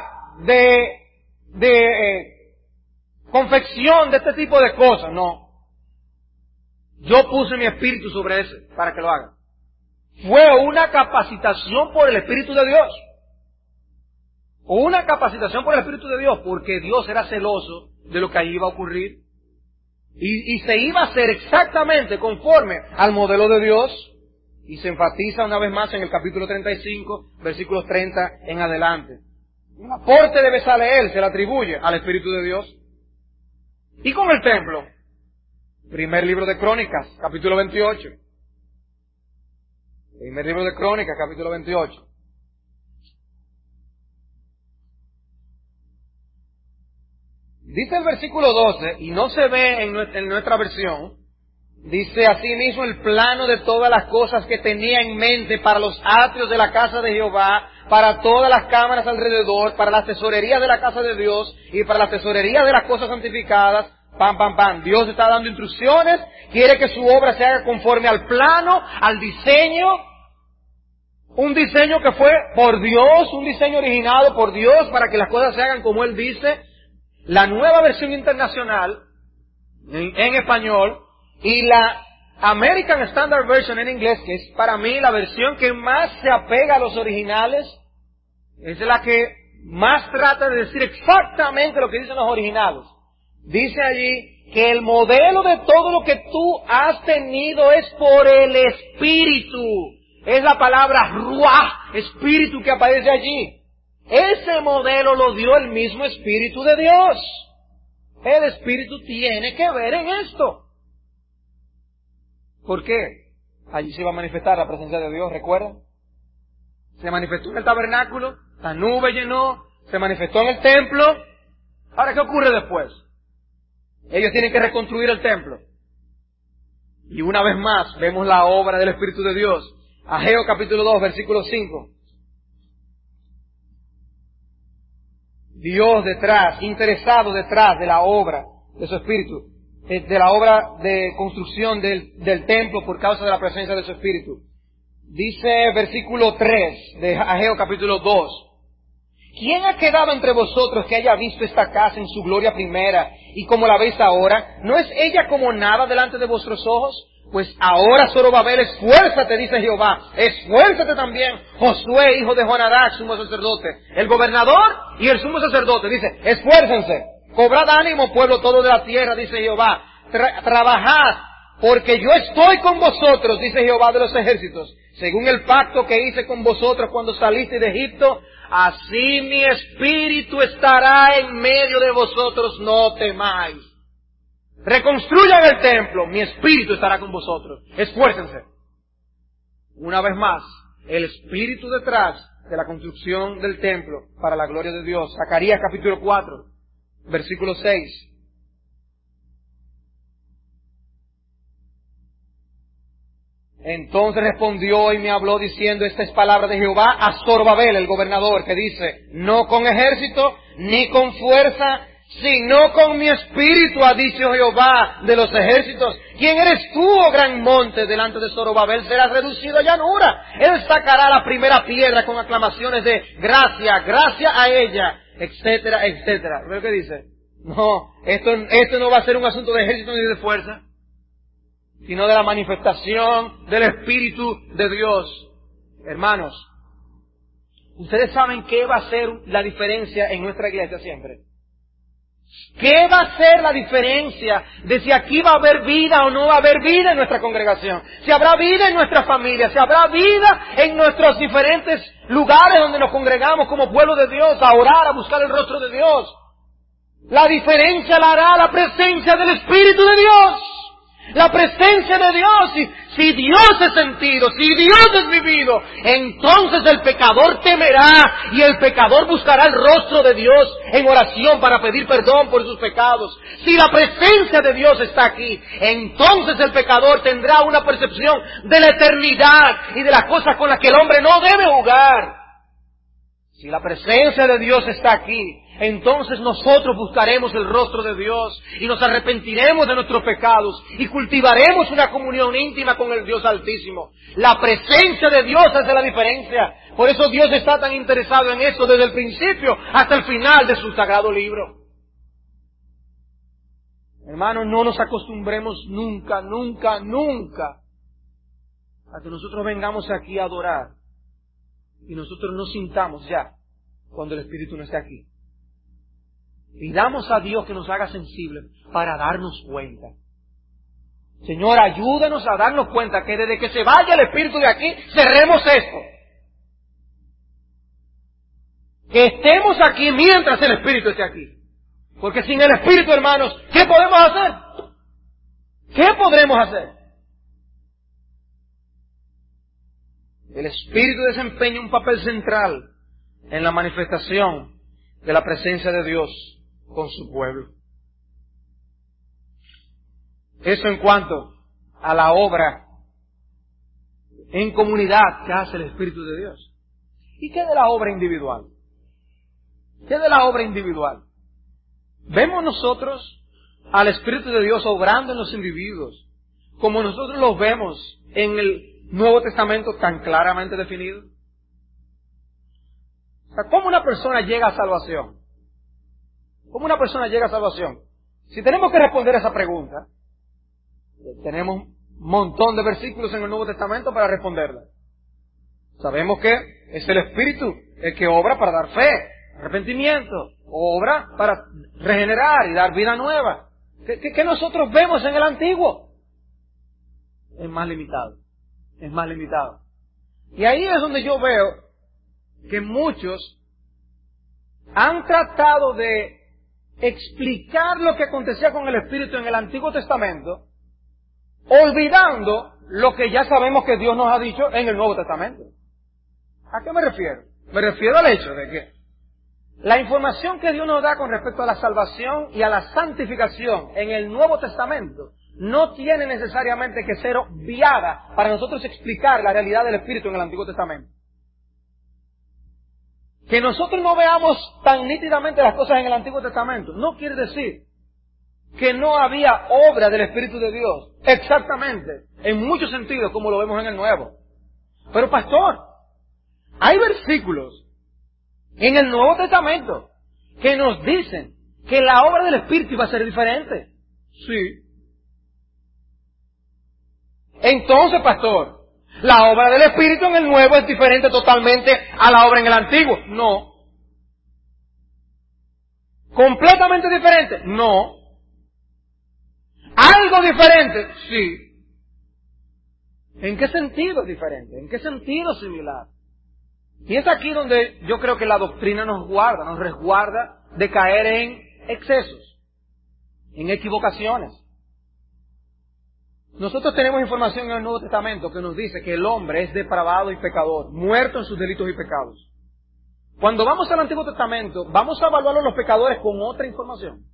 de confección de este tipo de cosas. No. Yo puse mi espíritu sobre ese para que lo haga. Fue una capacitación por el Espíritu de Dios. Una capacitación por el Espíritu de Dios, porque Dios era celoso de lo que allí iba a ocurrir. Y se iba a hacer exactamente conforme al modelo de Dios. Y se enfatiza una vez más en el capítulo 35, versículos 30 en adelante. Un aporte de Bezaleel se le atribuye al Espíritu de Dios. Y con el templo, primer libro de Crónicas, capítulo 28. Primer libro de Crónicas, capítulo 28. Dice el versículo 12, y no se ve en nuestra versión, dice asimismo el plano de todas las cosas que tenía en mente para los atrios de la casa de Jehová, para todas las cámaras alrededor, para las tesorerías de la casa de Dios y para las tesorerías de las cosas santificadas. Pam, pam, pam. Dios está dando instrucciones, quiere que su obra se haga conforme al plano, al diseño. Un diseño que fue por Dios, un diseño originado por Dios para que las cosas se hagan como Él dice. La nueva versión internacional, en español, y la American Standard Version en inglés, que es para mí la versión que más se apega a los originales, es la que más trata de decir exactamente lo que dicen los originales. Dice allí que el modelo de todo lo que tú has tenido es por el Espíritu. Es la palabra ruah, Espíritu, que aparece allí. Ese modelo lo dio el mismo Espíritu de Dios. El Espíritu tiene que ver en esto. ¿Por qué? Allí se va a manifestar la presencia de Dios, ¿recuerdan? Se manifestó en el tabernáculo, la nube llenó, se manifestó en el templo. Ahora, ¿qué ocurre después? Ellos tienen que reconstruir el templo. Y una vez más vemos la obra del Espíritu de Dios. Ageo capítulo 2, versículo 5. Dios detrás, interesado detrás de la obra de su Espíritu, de la obra de construcción del templo por causa de la presencia de su Espíritu. Dice versículo 3 de Ageo capítulo 2. ¿Quién ha quedado entre vosotros que haya visto esta casa en su gloria primera y como la veis ahora? ¿No es ella como nada delante de vuestros ojos? Pues ahora, Zorobabel, esfuérzate, dice Jehová, esfuérzate también, Josué, hijo de Jonadab, sumo sacerdote, el gobernador y el sumo sacerdote, dice, esfuércense, cobrad ánimo, pueblo todo de la tierra, dice Jehová, trabajad, porque yo estoy con vosotros, dice Jehová de los ejércitos, según el pacto que hice con vosotros cuando saliste de Egipto, así mi espíritu estará en medio de vosotros, no temáis. Reconstruyan el templo, mi espíritu estará con vosotros. Esfuércense. Una vez más, el espíritu detrás de la construcción del templo para la gloria de Dios. Zacarías capítulo 4, versículo 6. Entonces respondió y me habló diciendo, esta es palabra de Jehová a Zorobabel, el gobernador, que dice, no con ejército, ni con fuerza, sino con mi espíritu, ha dicho Jehová de los ejércitos. ¿Quién eres tú, oh gran monte? Delante de Zorobabel serás reducido a llanura. Él sacará la primera piedra con aclamaciones de gracia, gracia a ella, etcétera, etcétera. ¿Ve lo que dice? No, esto no va a ser un asunto de ejército ni de fuerza. sino de la manifestación del Espíritu de Dios. Hermanos, ustedes saben qué va a ser la diferencia en nuestra iglesia siempre. ¿Qué va a ser la diferencia de si aquí va a haber vida o no va a haber vida en nuestra congregación? Si habrá vida en nuestra familia, si habrá vida en nuestros diferentes lugares donde nos congregamos como pueblo de Dios, a orar, a buscar el rostro de Dios. La diferencia la hará la presencia del Espíritu de Dios. La presencia de Dios. Si Dios es sentido, si Dios es vivido, entonces el pecador temerá y el pecador buscará el rostro de Dios en oración para pedir perdón por sus pecados. Si la presencia de Dios está aquí, entonces el pecador tendrá una percepción de la eternidad y de las cosas con las que el hombre no debe jugar. Si la presencia de Dios está aquí, entonces nosotros buscaremos el rostro de Dios y nos arrepentiremos de nuestros pecados y cultivaremos una comunión íntima con el Dios Altísimo. La presencia de Dios hace la diferencia. Por eso Dios está tan interesado en eso desde el principio hasta el final de su sagrado libro. Hermanos, no nos acostumbremos nunca a que nosotros vengamos aquí a adorar y nosotros nos sintamos ya cuando el Espíritu no esté aquí. Pidamos a Dios que nos haga sensibles para darnos cuenta. Señor, ayúdanos a darnos cuenta que desde que se vaya el Espíritu de aquí, cerremos esto. Que estemos aquí mientras el Espíritu esté aquí. Porque sin el Espíritu, hermanos, ¿qué podemos hacer? ¿Qué podremos hacer? El Espíritu desempeña un papel central en la manifestación de la presencia de Dios con su pueblo. Eso en cuanto a la obra en comunidad que hace el Espíritu de Dios. ¿Y qué de la obra individual? ¿Qué de la obra individual? Vemos nosotros al Espíritu de Dios obrando en los individuos, como nosotros los vemos en el Nuevo Testamento tan claramente definido. O sea, ¿cómo una persona llega a salvación? ¿Cómo una persona llega a salvación? Si tenemos que responder a esa pregunta, tenemos un montón de versículos en el Nuevo Testamento para responderla. Sabemos que es el Espíritu el que obra para dar fe, arrepentimiento, obra para regenerar y dar vida nueva. ¿Qué nosotros vemos en el Antiguo? Es más limitado. Es más limitado. Y ahí es donde yo veo que muchos han tratado de explicar lo que acontecía con el Espíritu en el Antiguo Testamento, olvidando lo que ya sabemos que Dios nos ha dicho en el Nuevo Testamento. ¿A qué me refiero? Me refiero al hecho de que la información que Dios nos da con respecto a la salvación y a la santificación en el Nuevo Testamento no tiene necesariamente que ser obviada para nosotros explicar la realidad del Espíritu en el Antiguo Testamento. Que nosotros no veamos tan nítidamente las cosas en el Antiguo Testamento no quiere decir que no había obra del Espíritu de Dios, exactamente, en muchos sentidos como lo vemos en el Nuevo. Pero pastor, hay versículos en el Nuevo Testamento que nos dicen que la obra del Espíritu iba a ser diferente. Sí. Entonces, pastor, ¿la obra del Espíritu en el Nuevo es diferente totalmente a la obra en el Antiguo? No. ¿Completamente diferente? No. ¿Algo diferente? Sí. ¿En qué sentido diferente? ¿En qué sentido similar? Y es aquí donde yo creo que la doctrina nos guarda, nos resguarda de caer en excesos, en equivocaciones. Nosotros tenemos información en el Nuevo Testamento que nos dice que el hombre es depravado y pecador, muerto en sus delitos y pecados. Cuando vamos al Antiguo Testamento, vamos a evaluar a los pecadores con otra información.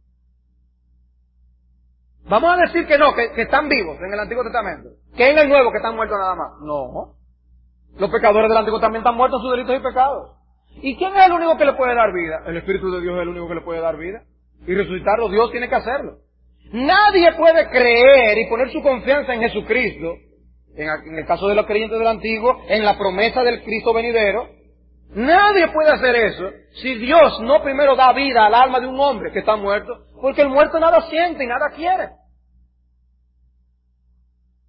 Vamos a decir que no, que están vivos en el Antiguo Testamento, que en el Nuevo que están muertos nada más. No. Los pecadores del Antiguo también están muertos en sus delitos y pecados. ¿Y quién es el único que le puede dar vida? El Espíritu de Dios es el único que le puede dar vida. Y resucitarlo, Dios tiene que hacerlo. Nadie puede creer y poner su confianza en Jesucristo, en el caso de los creyentes del Antiguo, en la promesa del Cristo venidero. Nadie puede hacer eso si Dios no primero da vida al alma de un hombre que está muerto, porque el muerto nada siente y nada quiere.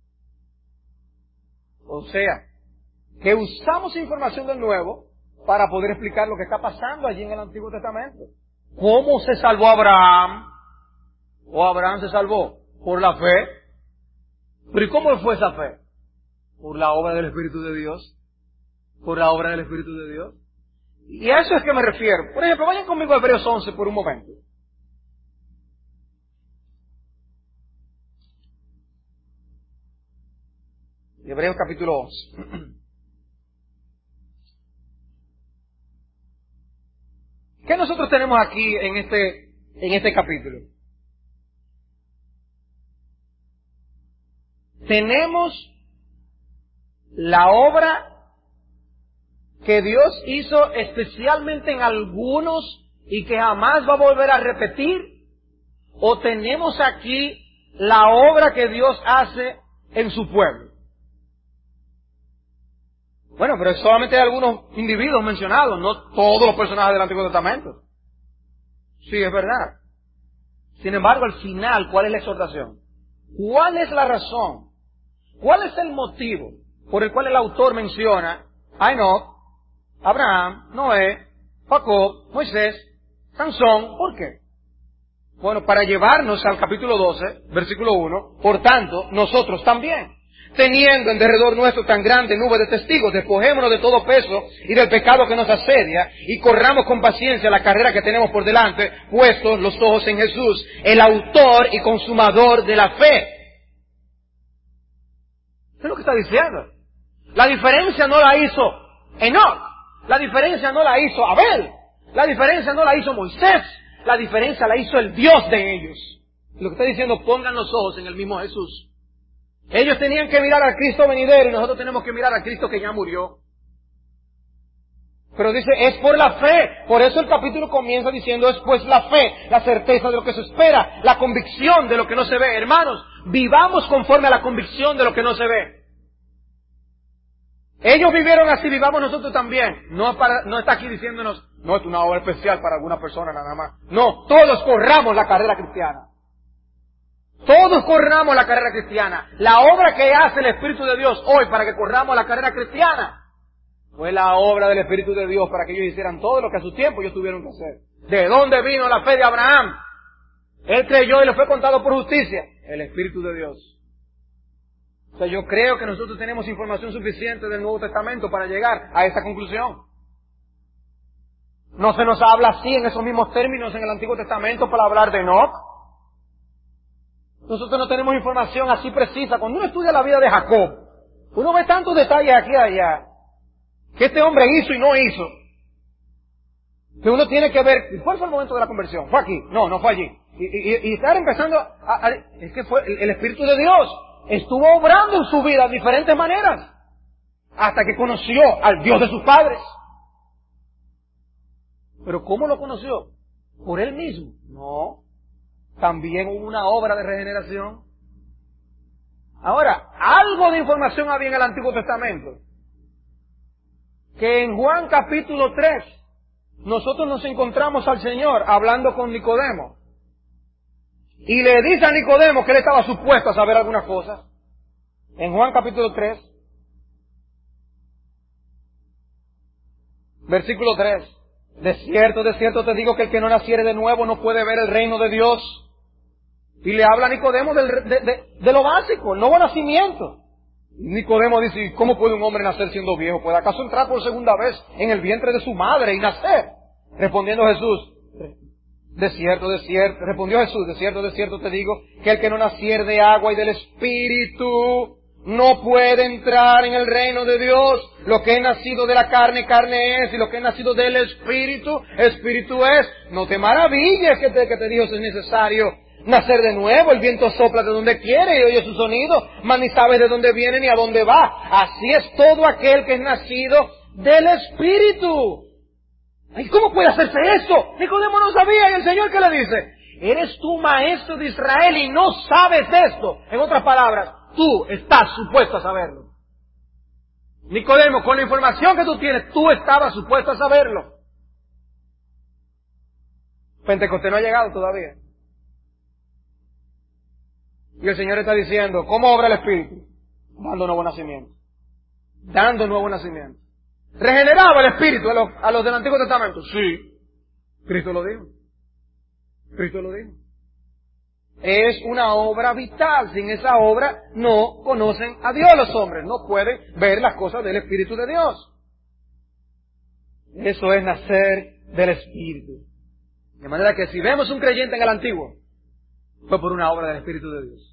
O sea, que usamos información del Nuevo para poder explicar lo que está pasando allí en el Antiguo Testamento. ¿Cómo se salvó Abraham? ¿O Abraham se salvó? Por la fe. ¿Pero y cómo fue esa fe? Por la obra del Espíritu de Dios. Por la obra del Espíritu de Dios. Y a eso es que me refiero. Por ejemplo, vayan conmigo a Hebreos 11 por un momento. Hebreos capítulo 11. ¿Qué nosotros tenemos aquí en este capítulo? Tenemos la obra que Dios hizo especialmente en algunos y que jamás va a volver a repetir, o tenemos aquí la obra que Dios hace en su pueblo. Bueno, pero solamente hay algunos individuos mencionados, no todos los personajes del Antiguo Testamento. Sí, es verdad. Sin embargo, al final, ¿cuál es la exhortación? ¿Cuál es la razón? ¿Cuál es el motivo por el cual el autor menciona a Enoc, Abraham, Noé, Jacob, Moisés, Sansón? ¿Por qué? Bueno, para llevarnos al capítulo 12, versículo 1, por tanto, nosotros también, teniendo en derredor nuestro tan grande nube de testigos, despojémonos de todo peso y del pecado que nos asedia, y corramos con paciencia la carrera que tenemos por delante, puestos los ojos en Jesús, el autor y consumador de la fe. ¿Qué es lo que está diciendo? La diferencia no la hizo Enoc, la diferencia no la hizo Abel, la diferencia no la hizo Moisés, la diferencia la hizo el Dios de ellos. Lo que está diciendo, pongan los ojos en el mismo Jesús. Ellos tenían que mirar al Cristo venidero y nosotros tenemos que mirar al Cristo que ya murió. Pero dice, es por la fe. Por eso el capítulo comienza diciendo, es pues la fe, la certeza de lo que se espera, la convicción de lo que no se ve. Hermanos, vivamos conforme a la convicción de lo que no se ve. Ellos vivieron así, vivamos nosotros también. No está aquí diciéndonos, no es una obra especial para alguna persona nada más. No, todos corramos la carrera cristiana. Todos corramos la carrera cristiana. La obra que hace el Espíritu de Dios hoy para que corramos la carrera cristiana fue la obra del Espíritu de Dios para que ellos hicieran todo lo que a su tiempo ellos tuvieron que hacer. ¿De dónde vino la fe de Abraham? Él creyó y le fue contado por justicia. El Espíritu de Dios. O sea, yo creo que nosotros tenemos información suficiente del Nuevo Testamento para llegar a esa conclusión. No se nos habla así en esos mismos términos en el Antiguo Testamento para hablar de Enoc. Nosotros no tenemos información así precisa. Cuando uno estudia la vida de Jacob, uno ve tantos detalles aquí y allá, que este hombre hizo y no hizo, que uno tiene que ver, ¿cuál fue el momento de la conversión? ¿Fue aquí? No, no fue allí. Y estar empezando es que fue el Espíritu de Dios estuvo obrando en su vida de diferentes maneras, hasta que conoció al Dios de sus padres. ¿Pero cómo lo conoció? ¿Por él mismo? No. También hubo una obra de regeneración. Ahora, algo de información había en el Antiguo Testamento. Que en Juan capítulo 3, nosotros nos encontramos al Señor hablando con Nicodemo. Y le dice a Nicodemo que él estaba supuesto a saber algunas cosas. En Juan capítulo 3, versículo 3. De cierto te digo que el que no naciere de nuevo no puede ver el reino de Dios. Y le habla a Nicodemo de lo básico, el nuevo nacimiento. Nicodemo dice, ¿cómo puede un hombre nacer siendo viejo? ¿Puede acaso entrar por segunda vez en el vientre de su madre y nacer? Respondiendo Jesús, respondió Jesús, de cierto te digo que el que no naciere de agua y del Espíritu no puede entrar en el reino de Dios. Lo que es nacido de la carne, carne es, y lo que es nacido del Espíritu, Espíritu es. No te maravilles que te dijo si es necesario nacer de nuevo. El viento sopla de donde quiere y oye su sonido, mas ni sabes de dónde viene ni a dónde va. Así es todo aquel que es nacido del Espíritu. ¿Y cómo puede hacerse esto? Nicodemo no sabía, y el Señor, ¿qué le dice? Eres tú maestro de Israel y no sabes esto. En otras palabras, tú estás supuesto a saberlo. Nicodemo, con la información que tú tienes, tú estabas supuesto a saberlo. Pentecostés no ha llegado todavía. Y el Señor está diciendo, ¿cómo obra el Espíritu? Dando nuevo nacimiento. dando nuevo nacimiento. ¿Regeneraba el Espíritu a los del Antiguo Testamento? Sí. Cristo lo dijo. Cristo lo dijo. Es una obra vital. Sin esa obra no conocen a Dios los hombres. No pueden ver las cosas del Espíritu de Dios. Eso es nacer del Espíritu. De manera que si vemos un creyente en el Antiguo, fue por una obra del Espíritu de Dios.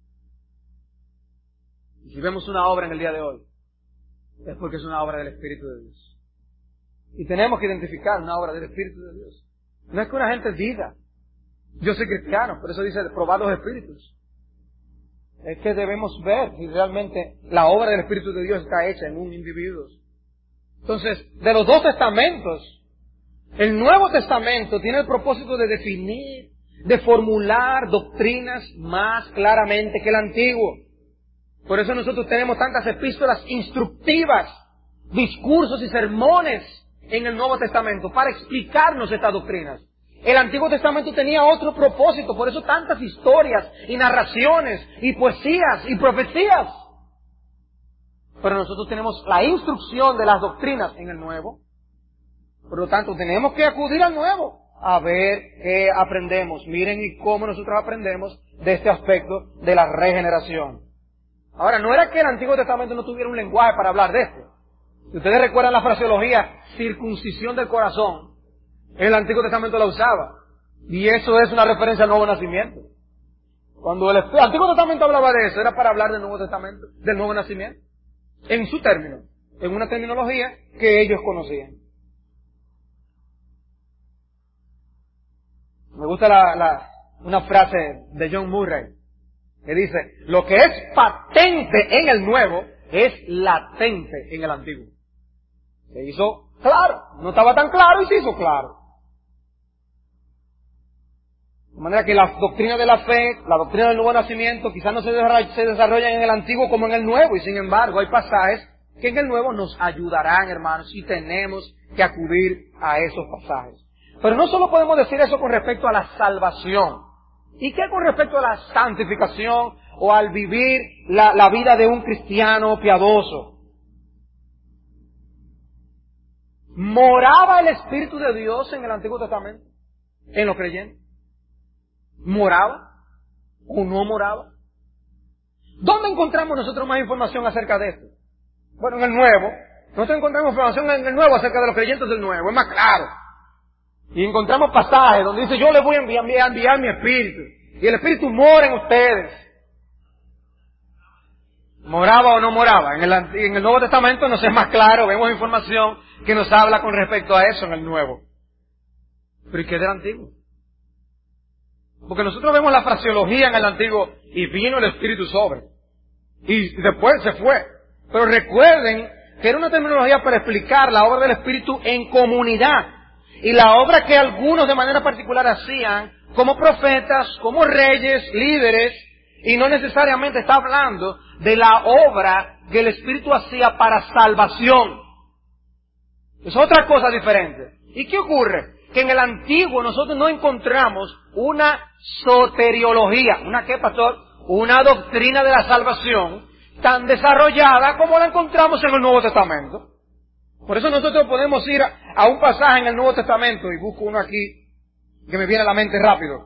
Y si vemos una obra en el día de hoy, es porque es una obra del Espíritu de Dios. Y tenemos que identificar una obra del Espíritu de Dios. No es que una gente diga, yo soy cristiano, por eso dice probar los espíritus. Es que debemos ver si realmente la obra del Espíritu de Dios está hecha en un individuo. Entonces, de los dos testamentos, el Nuevo Testamento tiene el propósito de definir, de formular doctrinas más claramente que el Antiguo. Por eso nosotros tenemos tantas epístolas instructivas, discursos y sermones en el Nuevo Testamento para explicarnos estas doctrinas. El Antiguo Testamento tenía otro propósito, por eso tantas historias y narraciones y poesías y profecías. Pero nosotros tenemos la instrucción de las doctrinas en el Nuevo. Por lo tanto, tenemos que acudir al Nuevo a ver qué aprendemos. Miren y cómo nosotros aprendemos de este aspecto de la regeneración. Ahora, no era que el Antiguo Testamento no tuviera un lenguaje para hablar de esto. Si ustedes recuerdan la fraseología circuncisión del corazón, el Antiguo Testamento la usaba. Y eso es una referencia al nuevo nacimiento. Cuando el Antiguo Testamento hablaba de eso, era para hablar del Nuevo Testamento, del nuevo nacimiento. En su término, en una terminología que ellos conocían. Me gusta una frase de John Murray que dice, lo que es patente en el Nuevo es latente en el Antiguo. Se hizo claro, no estaba tan claro y se hizo claro. De manera que la doctrina de la fe, la doctrina del nuevo nacimiento, quizás no se desarrollan en el Antiguo como en el Nuevo, y sin embargo hay pasajes que en el Nuevo nos ayudarán, hermanos, y tenemos que acudir a esos pasajes. Pero no solo podemos decir eso con respecto a la salvación. ¿Y qué con respecto a la santificación o al vivir la vida de un cristiano piadoso? ¿Moraba el Espíritu de Dios en el Antiguo Testamento? ¿En los creyentes? ¿Moraba o no moraba? ¿Dónde encontramos nosotros más información acerca de esto? Bueno, en el Nuevo. Nosotros encontramos información en el Nuevo acerca de los creyentes del Nuevo, es más claro. Y encontramos pasajes donde dice, yo les voy a enviar mi Espíritu. Y el Espíritu mora en ustedes. ¿Moraba o no moraba? En el Nuevo Testamento nos es más claro, vemos información que nos habla con respecto a eso en el Nuevo. ¿Pero y qué del Antiguo? Porque nosotros vemos la fraseología en el Antiguo, y vino el Espíritu sobre. Y después se fue. Pero recuerden que era una terminología para explicar la obra del Espíritu en comunidad. Y la obra que algunos de manera particular hacían, como profetas, como reyes, líderes, y no necesariamente está hablando de la obra que el Espíritu hacía para salvación. Es otra cosa diferente. ¿Y qué ocurre? Que en el Antiguo nosotros no encontramos una soteriología. ¿Una qué, pastor? Una doctrina de la salvación tan desarrollada como la encontramos en el Nuevo Testamento. Por eso nosotros podemos ir a un pasaje en el Nuevo Testamento, y busco uno aquí que me viene a la mente rápido.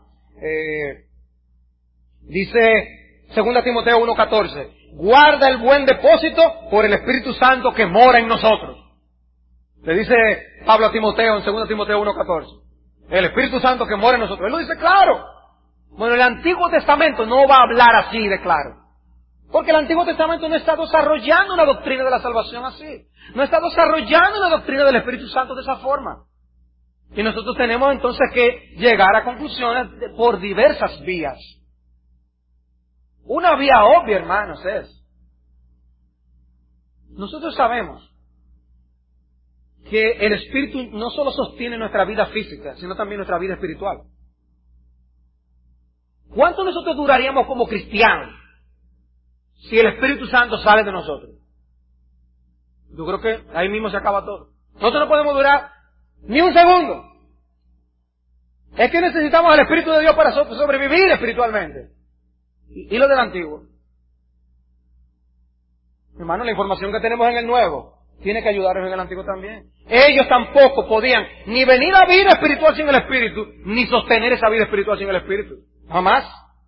Dice 2 Timoteo 1:14, guarda el buen depósito por el Espíritu Santo que mora en nosotros. Le dice Pablo a Timoteo en 2 Timoteo 1:14, el Espíritu Santo que mora en nosotros. Él lo dice claro. Bueno, el Antiguo Testamento no va a hablar así de claro. Porque el Antiguo Testamento no está desarrollando una doctrina de la salvación así. No está desarrollando una doctrina del Espíritu Santo de esa forma. Y nosotros tenemos entonces que llegar a conclusiones por diversas vías. Una vía obvia, hermanos, es, nosotros sabemos que el Espíritu no solo sostiene nuestra vida física, sino también nuestra vida espiritual. ¿Cuánto nosotros duraríamos como cristianos si el Espíritu Santo sale de nosotros? Yo creo que ahí mismo se acaba todo. Nosotros no podemos durar ni un segundo. Es que necesitamos el Espíritu de Dios para sobrevivir espiritualmente. Y lo del Antiguo. Hermano, la información que tenemos en el Nuevo tiene que ayudarnos en el Antiguo también. Ellos tampoco podían ni venir a vida espiritual sin el Espíritu, ni sostener esa vida espiritual sin el Espíritu. Jamás.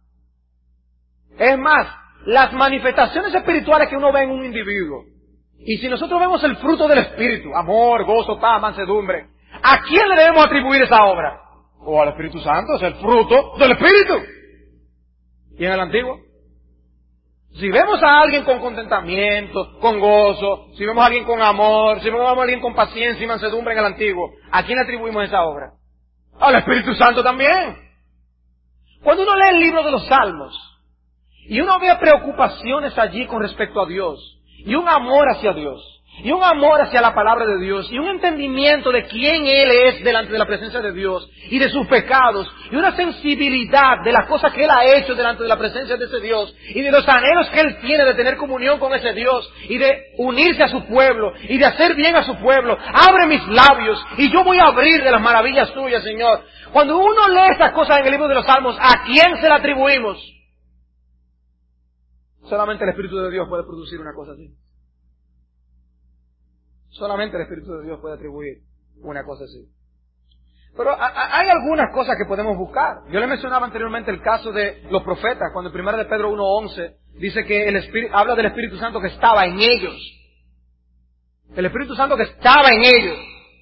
Es más, las manifestaciones espirituales que uno ve en un individuo, y si nosotros vemos el fruto del Espíritu, amor, gozo, paz, mansedumbre, ¿a quién le debemos atribuir esa obra? O al Espíritu Santo, es el fruto del Espíritu. ¿Y en el Antiguo? Si vemos a alguien con contentamiento, con gozo, si vemos a alguien con amor, si vemos a alguien con paciencia y mansedumbre en el Antiguo, ¿a quién le atribuimos esa obra? Al Espíritu Santo también. Cuando uno lee el libro de los Salmos, y uno ve preocupaciones allí con respecto a Dios, y un amor hacia Dios, y un amor hacia la palabra de Dios, y un entendimiento de quién Él es delante de la presencia de Dios, y de sus pecados, y una sensibilidad de las cosas que Él ha hecho delante de la presencia de ese Dios, y de los anhelos que Él tiene de tener comunión con ese Dios, y de unirse a su pueblo, y de hacer bien a su pueblo. Abre mis labios, y yo voy a abrir de las maravillas tuyas, Señor. Cuando uno lee estas cosas en el libro de los Salmos, ¿a quién se la atribuimos? Solamente el Espíritu de Dios puede producir una cosa así. Solamente el Espíritu de Dios puede atribuir una cosa así. Pero hay algunas cosas que podemos buscar. Yo le mencionaba anteriormente el caso de los profetas, cuando en 1 de Pedro 1:11 dice que el Espíritu, habla del Espíritu Santo que estaba en ellos. El Espíritu Santo que estaba en ellos.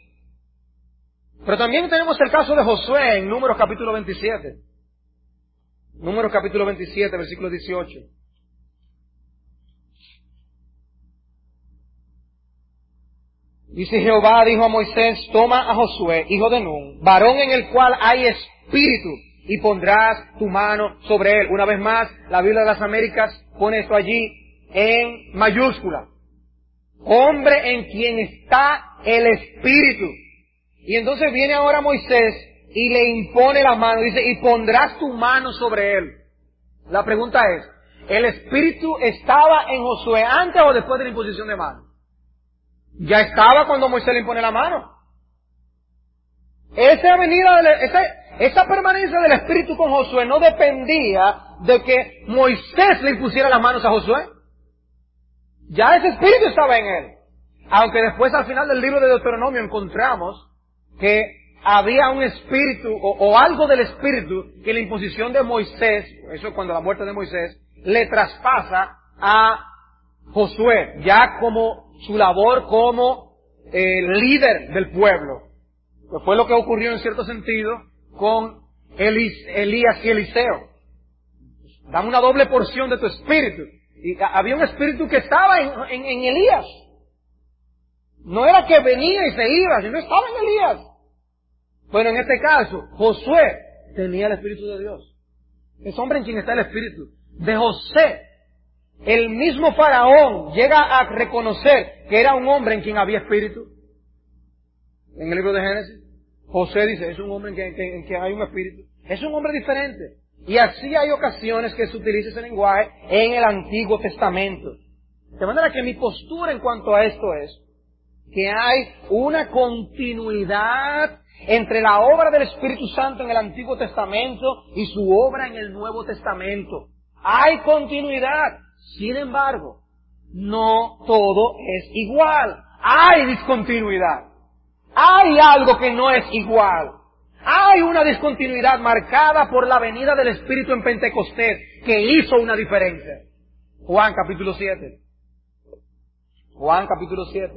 Pero también tenemos el caso de Josué en Números capítulo 27. Números capítulo 27, versículo 18. Dice: Jehová dijo a Moisés, toma a Josué, hijo de Nun, varón en el cual hay espíritu, y pondrás tu mano sobre él. Una vez más, la Biblia de las Américas pone esto allí en mayúscula. Hombre en quien está el espíritu. Y entonces viene ahora Moisés y le impone la mano. Dice, y pondrás tu mano sobre él. La pregunta es, ¿el espíritu estaba en Josué antes o después de la imposición de mano? Ya estaba cuando Moisés le impone la mano. Esa permanencia del Espíritu con Josué no dependía de que Moisés le impusiera las manos a Josué. Ya ese Espíritu estaba en él. Aunque después al final del libro de Deuteronomio encontramos que había un espíritu o algo del Espíritu que la imposición de Moisés, eso es cuando la muerte de Moisés, le traspasa a Josué, ya como su labor como líder del pueblo. Que fue lo que ocurrió en cierto sentido con Elías y Eliseo. Dame una doble porción de tu espíritu. Y había un espíritu que estaba en Elías. No era que venía y se iba, sino estaba en Elías. Bueno, en este caso, Josué tenía el Espíritu de Dios. Es hombre en quien está el Espíritu. De José, el mismo Faraón llega a reconocer que era un hombre en quien había espíritu. En el libro de Génesis, José dice, es un hombre en quien hay un espíritu. Es un hombre diferente. Y así hay ocasiones que se utiliza ese lenguaje en el Antiguo Testamento. De manera que mi postura en cuanto a esto es que hay una continuidad entre la obra del Espíritu Santo en el Antiguo Testamento y su obra en el Nuevo Testamento. Hay continuidad. Sin embargo, no todo es igual. Hay discontinuidad. Hay algo que no es igual. Hay una discontinuidad marcada por la venida del Espíritu en Pentecostés que hizo una diferencia. Juan capítulo 7. Juan capítulo 7.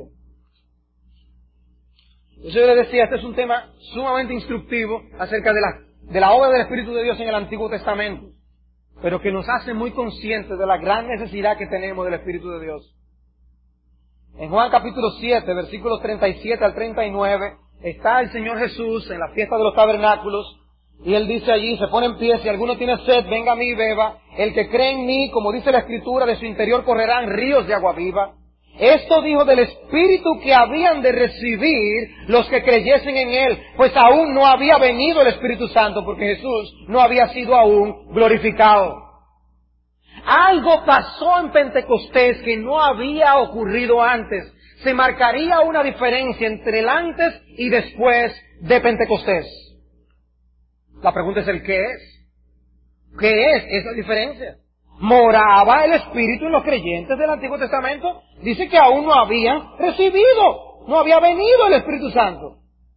Yo les decía, este es un tema sumamente instructivo acerca de la obra del Espíritu de Dios en el Antiguo Testamento, pero que nos hace muy conscientes de la gran necesidad que tenemos del Espíritu de Dios. En Juan capítulo 7, versículos 37 al 39, está el Señor Jesús en la fiesta de los tabernáculos, y Él dice allí, se pone en pie, si alguno tiene sed, venga a mí y beba. El que cree en mí, como dice la Escritura, de su interior correrán ríos de agua viva. Esto dijo del Espíritu que habían de recibir los que creyesen en Él, pues aún no había venido el Espíritu Santo, porque Jesús no había sido aún glorificado. Algo pasó en Pentecostés que no había ocurrido antes. Se marcaría una diferencia entre el antes y después de Pentecostés. La pregunta es el qué es. ¿Qué es esa diferencia? moraba el Espíritu en los creyentes del Antiguo Testamento, dice que aún no habían recibido, no había venido el Espíritu Santo.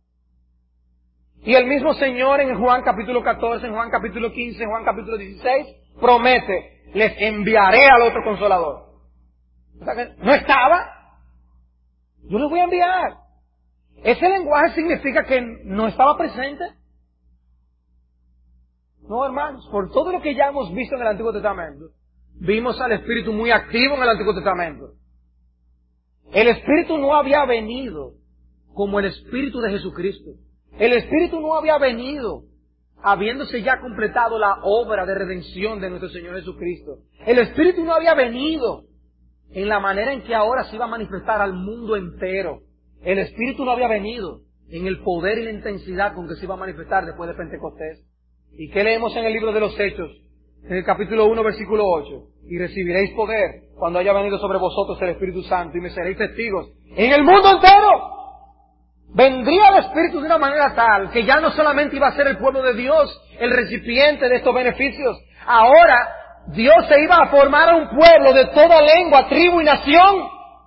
Y el mismo Señor en Juan capítulo 14, en Juan capítulo 15, en Juan capítulo 16, promete, les enviaré al otro Consolador. O sea que no estaba, yo les voy a enviar. ¿Ese lenguaje significa que no estaba presente? No, hermanos, por todo lo que ya hemos visto en el Antiguo Testamento, vimos al Espíritu muy activo en el Antiguo Testamento. El Espíritu no había venido como el Espíritu de Jesucristo. El Espíritu no había venido habiéndose ya completado la obra de redención de nuestro Señor Jesucristo. El Espíritu no había venido en la manera en que ahora se iba a manifestar al mundo entero. El Espíritu no había venido en el poder y la intensidad con que se iba a manifestar después de Pentecostés. ¿Y qué leemos en el libro de los Hechos? En el capítulo 1, versículo 8. Y recibiréis poder cuando haya venido sobre vosotros el Espíritu Santo y me seréis testigos en el mundo entero. Vendría el Espíritu de una manera tal que ya no solamente iba a ser el pueblo de Dios el recipiente de estos beneficios. Ahora Dios se iba a formar a un pueblo de toda lengua, tribu y nación.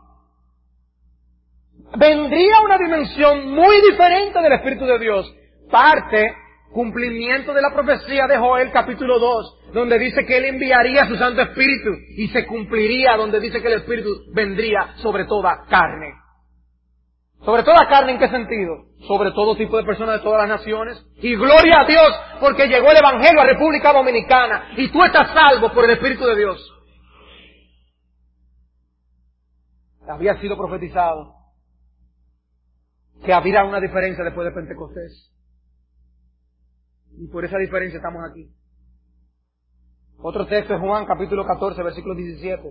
Vendría una dimensión muy diferente del Espíritu de Dios. Cumplimiento de la profecía de Joel capítulo 2, donde dice que Él enviaría su Santo Espíritu y se cumpliría donde dice que el Espíritu vendría sobre toda carne. ¿Sobre toda carne en qué sentido? Sobre todo tipo de personas de todas las naciones. Y gloria a Dios porque llegó el Evangelio a República Dominicana y tú estás salvo por el Espíritu de Dios. Había sido profetizado que habría una diferencia después de Pentecostés. Y por esa diferencia estamos aquí. Otro texto es Juan capítulo 14, versículo 17.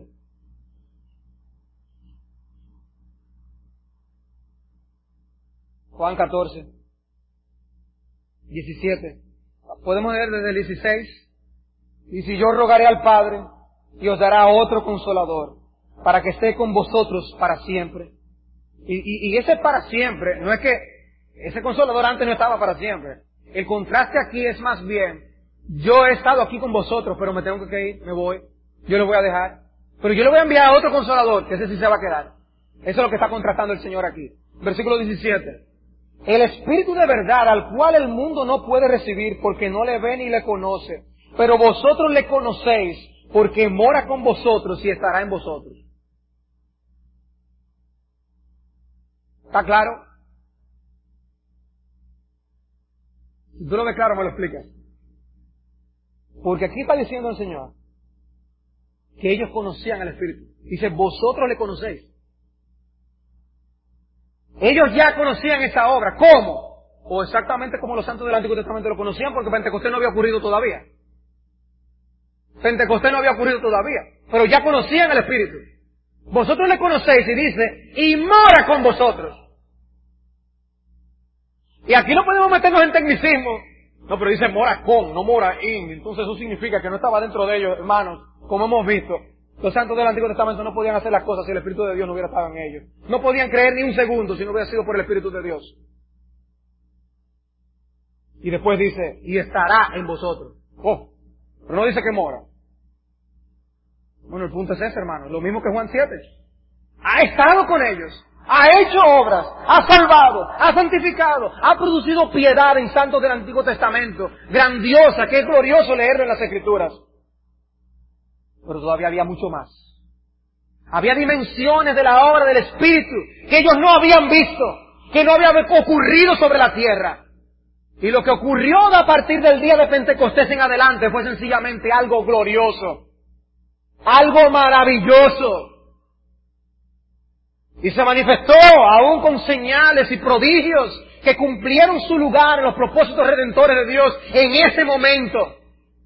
Juan 14, 17. Podemos leer desde el 16. Y si yo rogaré al Padre, y os dará otro Consolador, para que esté con vosotros para siempre. Y ese para siempre, no es que ese Consolador antes no estaba para siempre. El contraste aquí es más bien, yo he estado aquí con vosotros, pero me tengo que ir, me voy, yo lo voy a dejar. Pero yo le voy a enviar a otro Consolador, que ese sí se va a quedar. Eso es lo que está contrastando el Señor aquí. Versículo 17. El Espíritu de verdad, al cual el mundo no puede recibir porque no le ve ni le conoce, pero vosotros le conocéis porque mora con vosotros y estará en vosotros. ¿Está claro? Si tú lo ves claro, me lo explicas. Porque aquí está diciendo el Señor que ellos conocían al Espíritu. Dice, vosotros le conocéis. Ellos ya conocían esa obra. ¿Cómo? O exactamente como los santos del Antiguo Testamento lo conocían, porque Pentecostés no había ocurrido todavía. Pentecostés no había ocurrido todavía. Pero ya conocían el Espíritu. Vosotros le conocéis y dice, y mora con vosotros. Y aquí no podemos meternos en tecnicismo. No, pero dice mora con, no mora in. Entonces eso significa que no estaba dentro de ellos, hermanos. Como hemos visto, los santos del Antiguo Testamento no podían hacer las cosas si el Espíritu de Dios no hubiera estado en ellos. No podían creer ni un segundo si no hubiera sido por el Espíritu de Dios. Y después dice, y estará en vosotros. Oh, pero no dice que mora. Bueno, el punto es ese, hermano. Lo mismo que Juan 7. Ha estado con ellos. Ha hecho obras, ha salvado, ha santificado, ha producido piedad en santos del Antiguo Testamento, grandiosa, que es glorioso leerlo en las Escrituras. Pero todavía había mucho más. Había dimensiones de la obra del Espíritu que ellos no habían visto, que no había ocurrido sobre la tierra. Y lo que ocurrió a partir del día de Pentecostés en adelante fue sencillamente algo glorioso, algo maravilloso. Y se manifestó aún con señales y prodigios que cumplieron su lugar en los propósitos redentores de Dios en ese momento.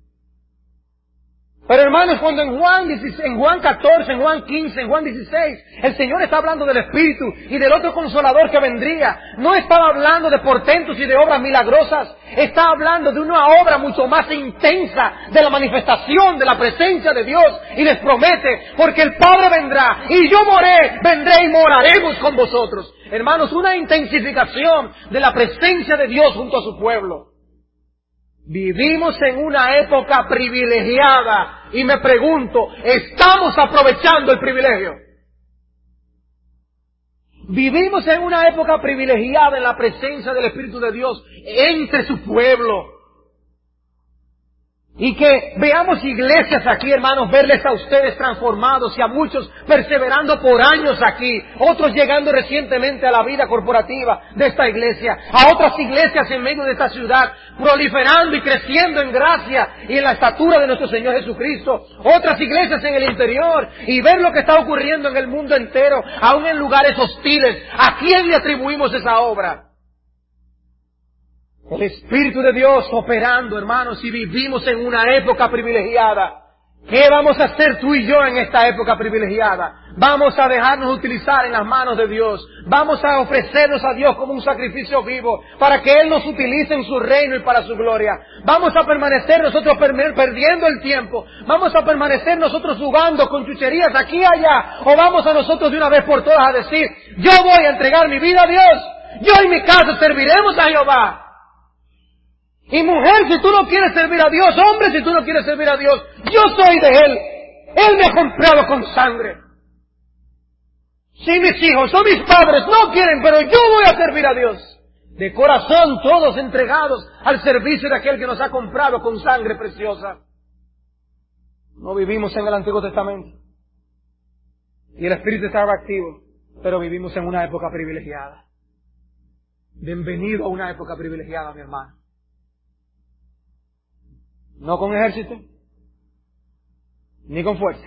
Pero hermanos, cuando en Juan 14, en Juan 15, en Juan 16, el Señor está hablando del Espíritu y del otro Consolador que vendría, no estaba hablando de portentos y de obras milagrosas, está hablando de una obra mucho más intensa de la manifestación de la presencia de Dios, y les promete, porque el Padre vendrá y yo vendré y moraremos con vosotros. Hermanos, una intensificación de la presencia de Dios junto a su pueblo. Vivimos en una época privilegiada y me pregunto, ¿estamos aprovechando el privilegio? Vivimos en una época privilegiada en la presencia del Espíritu de Dios entre su pueblo. Y que veamos iglesias aquí, hermanos, verles a ustedes transformados y a muchos perseverando por años aquí, otros llegando recientemente a la vida corporativa de esta iglesia, a otras iglesias en medio de esta ciudad, proliferando y creciendo en gracia y en la estatura de nuestro Señor Jesucristo, otras iglesias en el interior, y ver lo que está ocurriendo en el mundo entero, aún en lugares hostiles. ¿A quién le atribuimos esa obra? El Espíritu de Dios operando, hermanos, y vivimos en una época privilegiada. ¿Qué vamos a hacer tú y yo en esta época privilegiada? Vamos a dejarnos utilizar en las manos de Dios. Vamos a ofrecernos a Dios como un sacrificio vivo para que Él nos utilice en su reino y para su gloria. Vamos a permanecer nosotros perdiendo el tiempo. Vamos a permanecer nosotros jugando con chucherías aquí y allá. O vamos a nosotros de una vez por todas a decir, yo voy a entregar mi vida a Dios. Yo y mi casa serviremos a Jehová. Y mujer, si tú no quieres servir a Dios, hombre, si tú no quieres servir a Dios, yo soy de Él. Él me ha comprado con sangre. Si mis hijos o mis padres no quieren, pero yo voy a servir a Dios. De corazón, todos entregados al servicio de aquel que nos ha comprado con sangre preciosa. No vivimos en el Antiguo Testamento. Y el Espíritu estaba activo, pero vivimos en una época privilegiada. Bienvenido a una época privilegiada, mi hermano. No con ejército, ni con fuerza,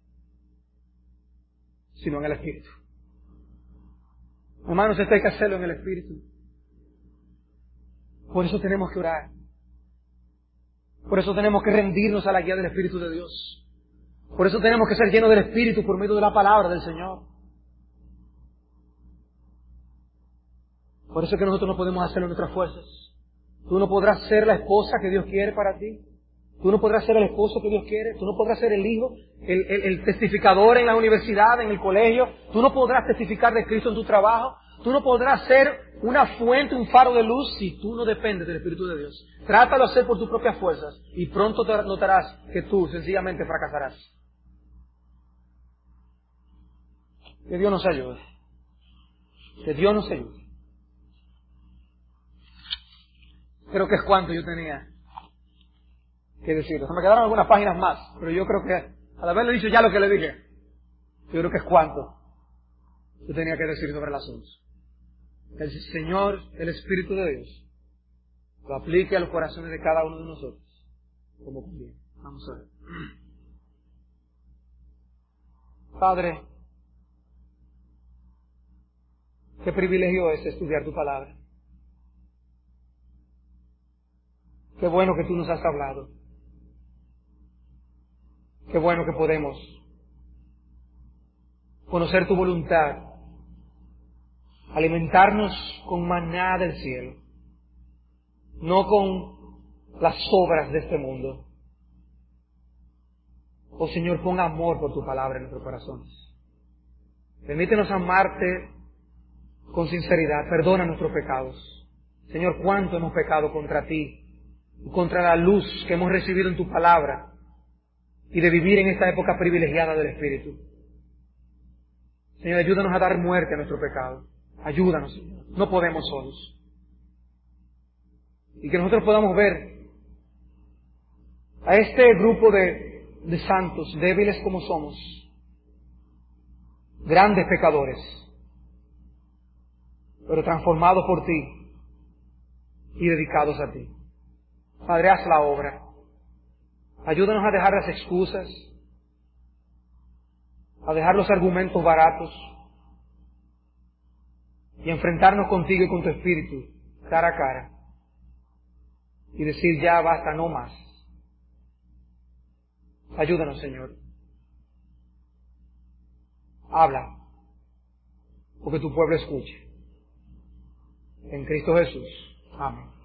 sino en el Espíritu. Hermanos, esto hay que hacerlo en el Espíritu. Por eso tenemos que orar. Por eso tenemos que rendirnos a la guía del Espíritu de Dios. Por eso tenemos que ser llenos del Espíritu por medio de la palabra del Señor. Por eso es que nosotros no podemos hacerlo en nuestras fuerzas. Tú no podrás ser la esposa que Dios quiere para ti. Tú no podrás ser el esposo que Dios quiere. Tú no podrás ser el hijo, el testificador en la universidad, en el colegio. Tú no podrás testificar de Cristo en tu trabajo. Tú no podrás ser una fuente, un faro de luz si tú no dependes del Espíritu de Dios. Trátalo de hacer por tus propias fuerzas y pronto te notarás que tú sencillamente fracasarás. Que Dios nos ayude. Que Dios nos ayude. Creo que es cuanto yo tenía que decir. Se me quedaron algunas páginas más, pero yo creo que al haberle dicho ya lo que le dije, yo creo que es cuanto yo tenía que decir sobre el asunto. Que el Señor, el Espíritu de Dios, lo aplique a los corazones de cada uno de nosotros, como conviene. Vamos a ver. Padre, qué privilegio es estudiar tu palabra. Qué bueno que tú nos has hablado. Qué bueno que podemos conocer tu voluntad, alimentarnos con maná del cielo, no con las obras de este mundo. Oh Señor, pon amor por tu palabra en nuestros corazones. Permítenos amarte con sinceridad. Perdona nuestros pecados. Señor, cuánto hemos pecado contra ti y contra la luz que hemos recibido en tu palabra y de vivir en esta época privilegiada del Espíritu. Señor, ayúdanos a dar muerte a nuestro pecado. Ayúdanos, Señor. No podemos solos. Y que nosotros podamos ver a este grupo de santos, débiles como somos, grandes pecadores, pero transformados por ti y dedicados a ti. Padre, haz la obra. Ayúdanos a dejar las excusas, a dejar los argumentos baratos y enfrentarnos contigo y con tu Espíritu cara a cara y decir ya basta, no más. Ayúdanos, Señor. Habla, porque tu pueblo escuche. En Cristo Jesús. Amén.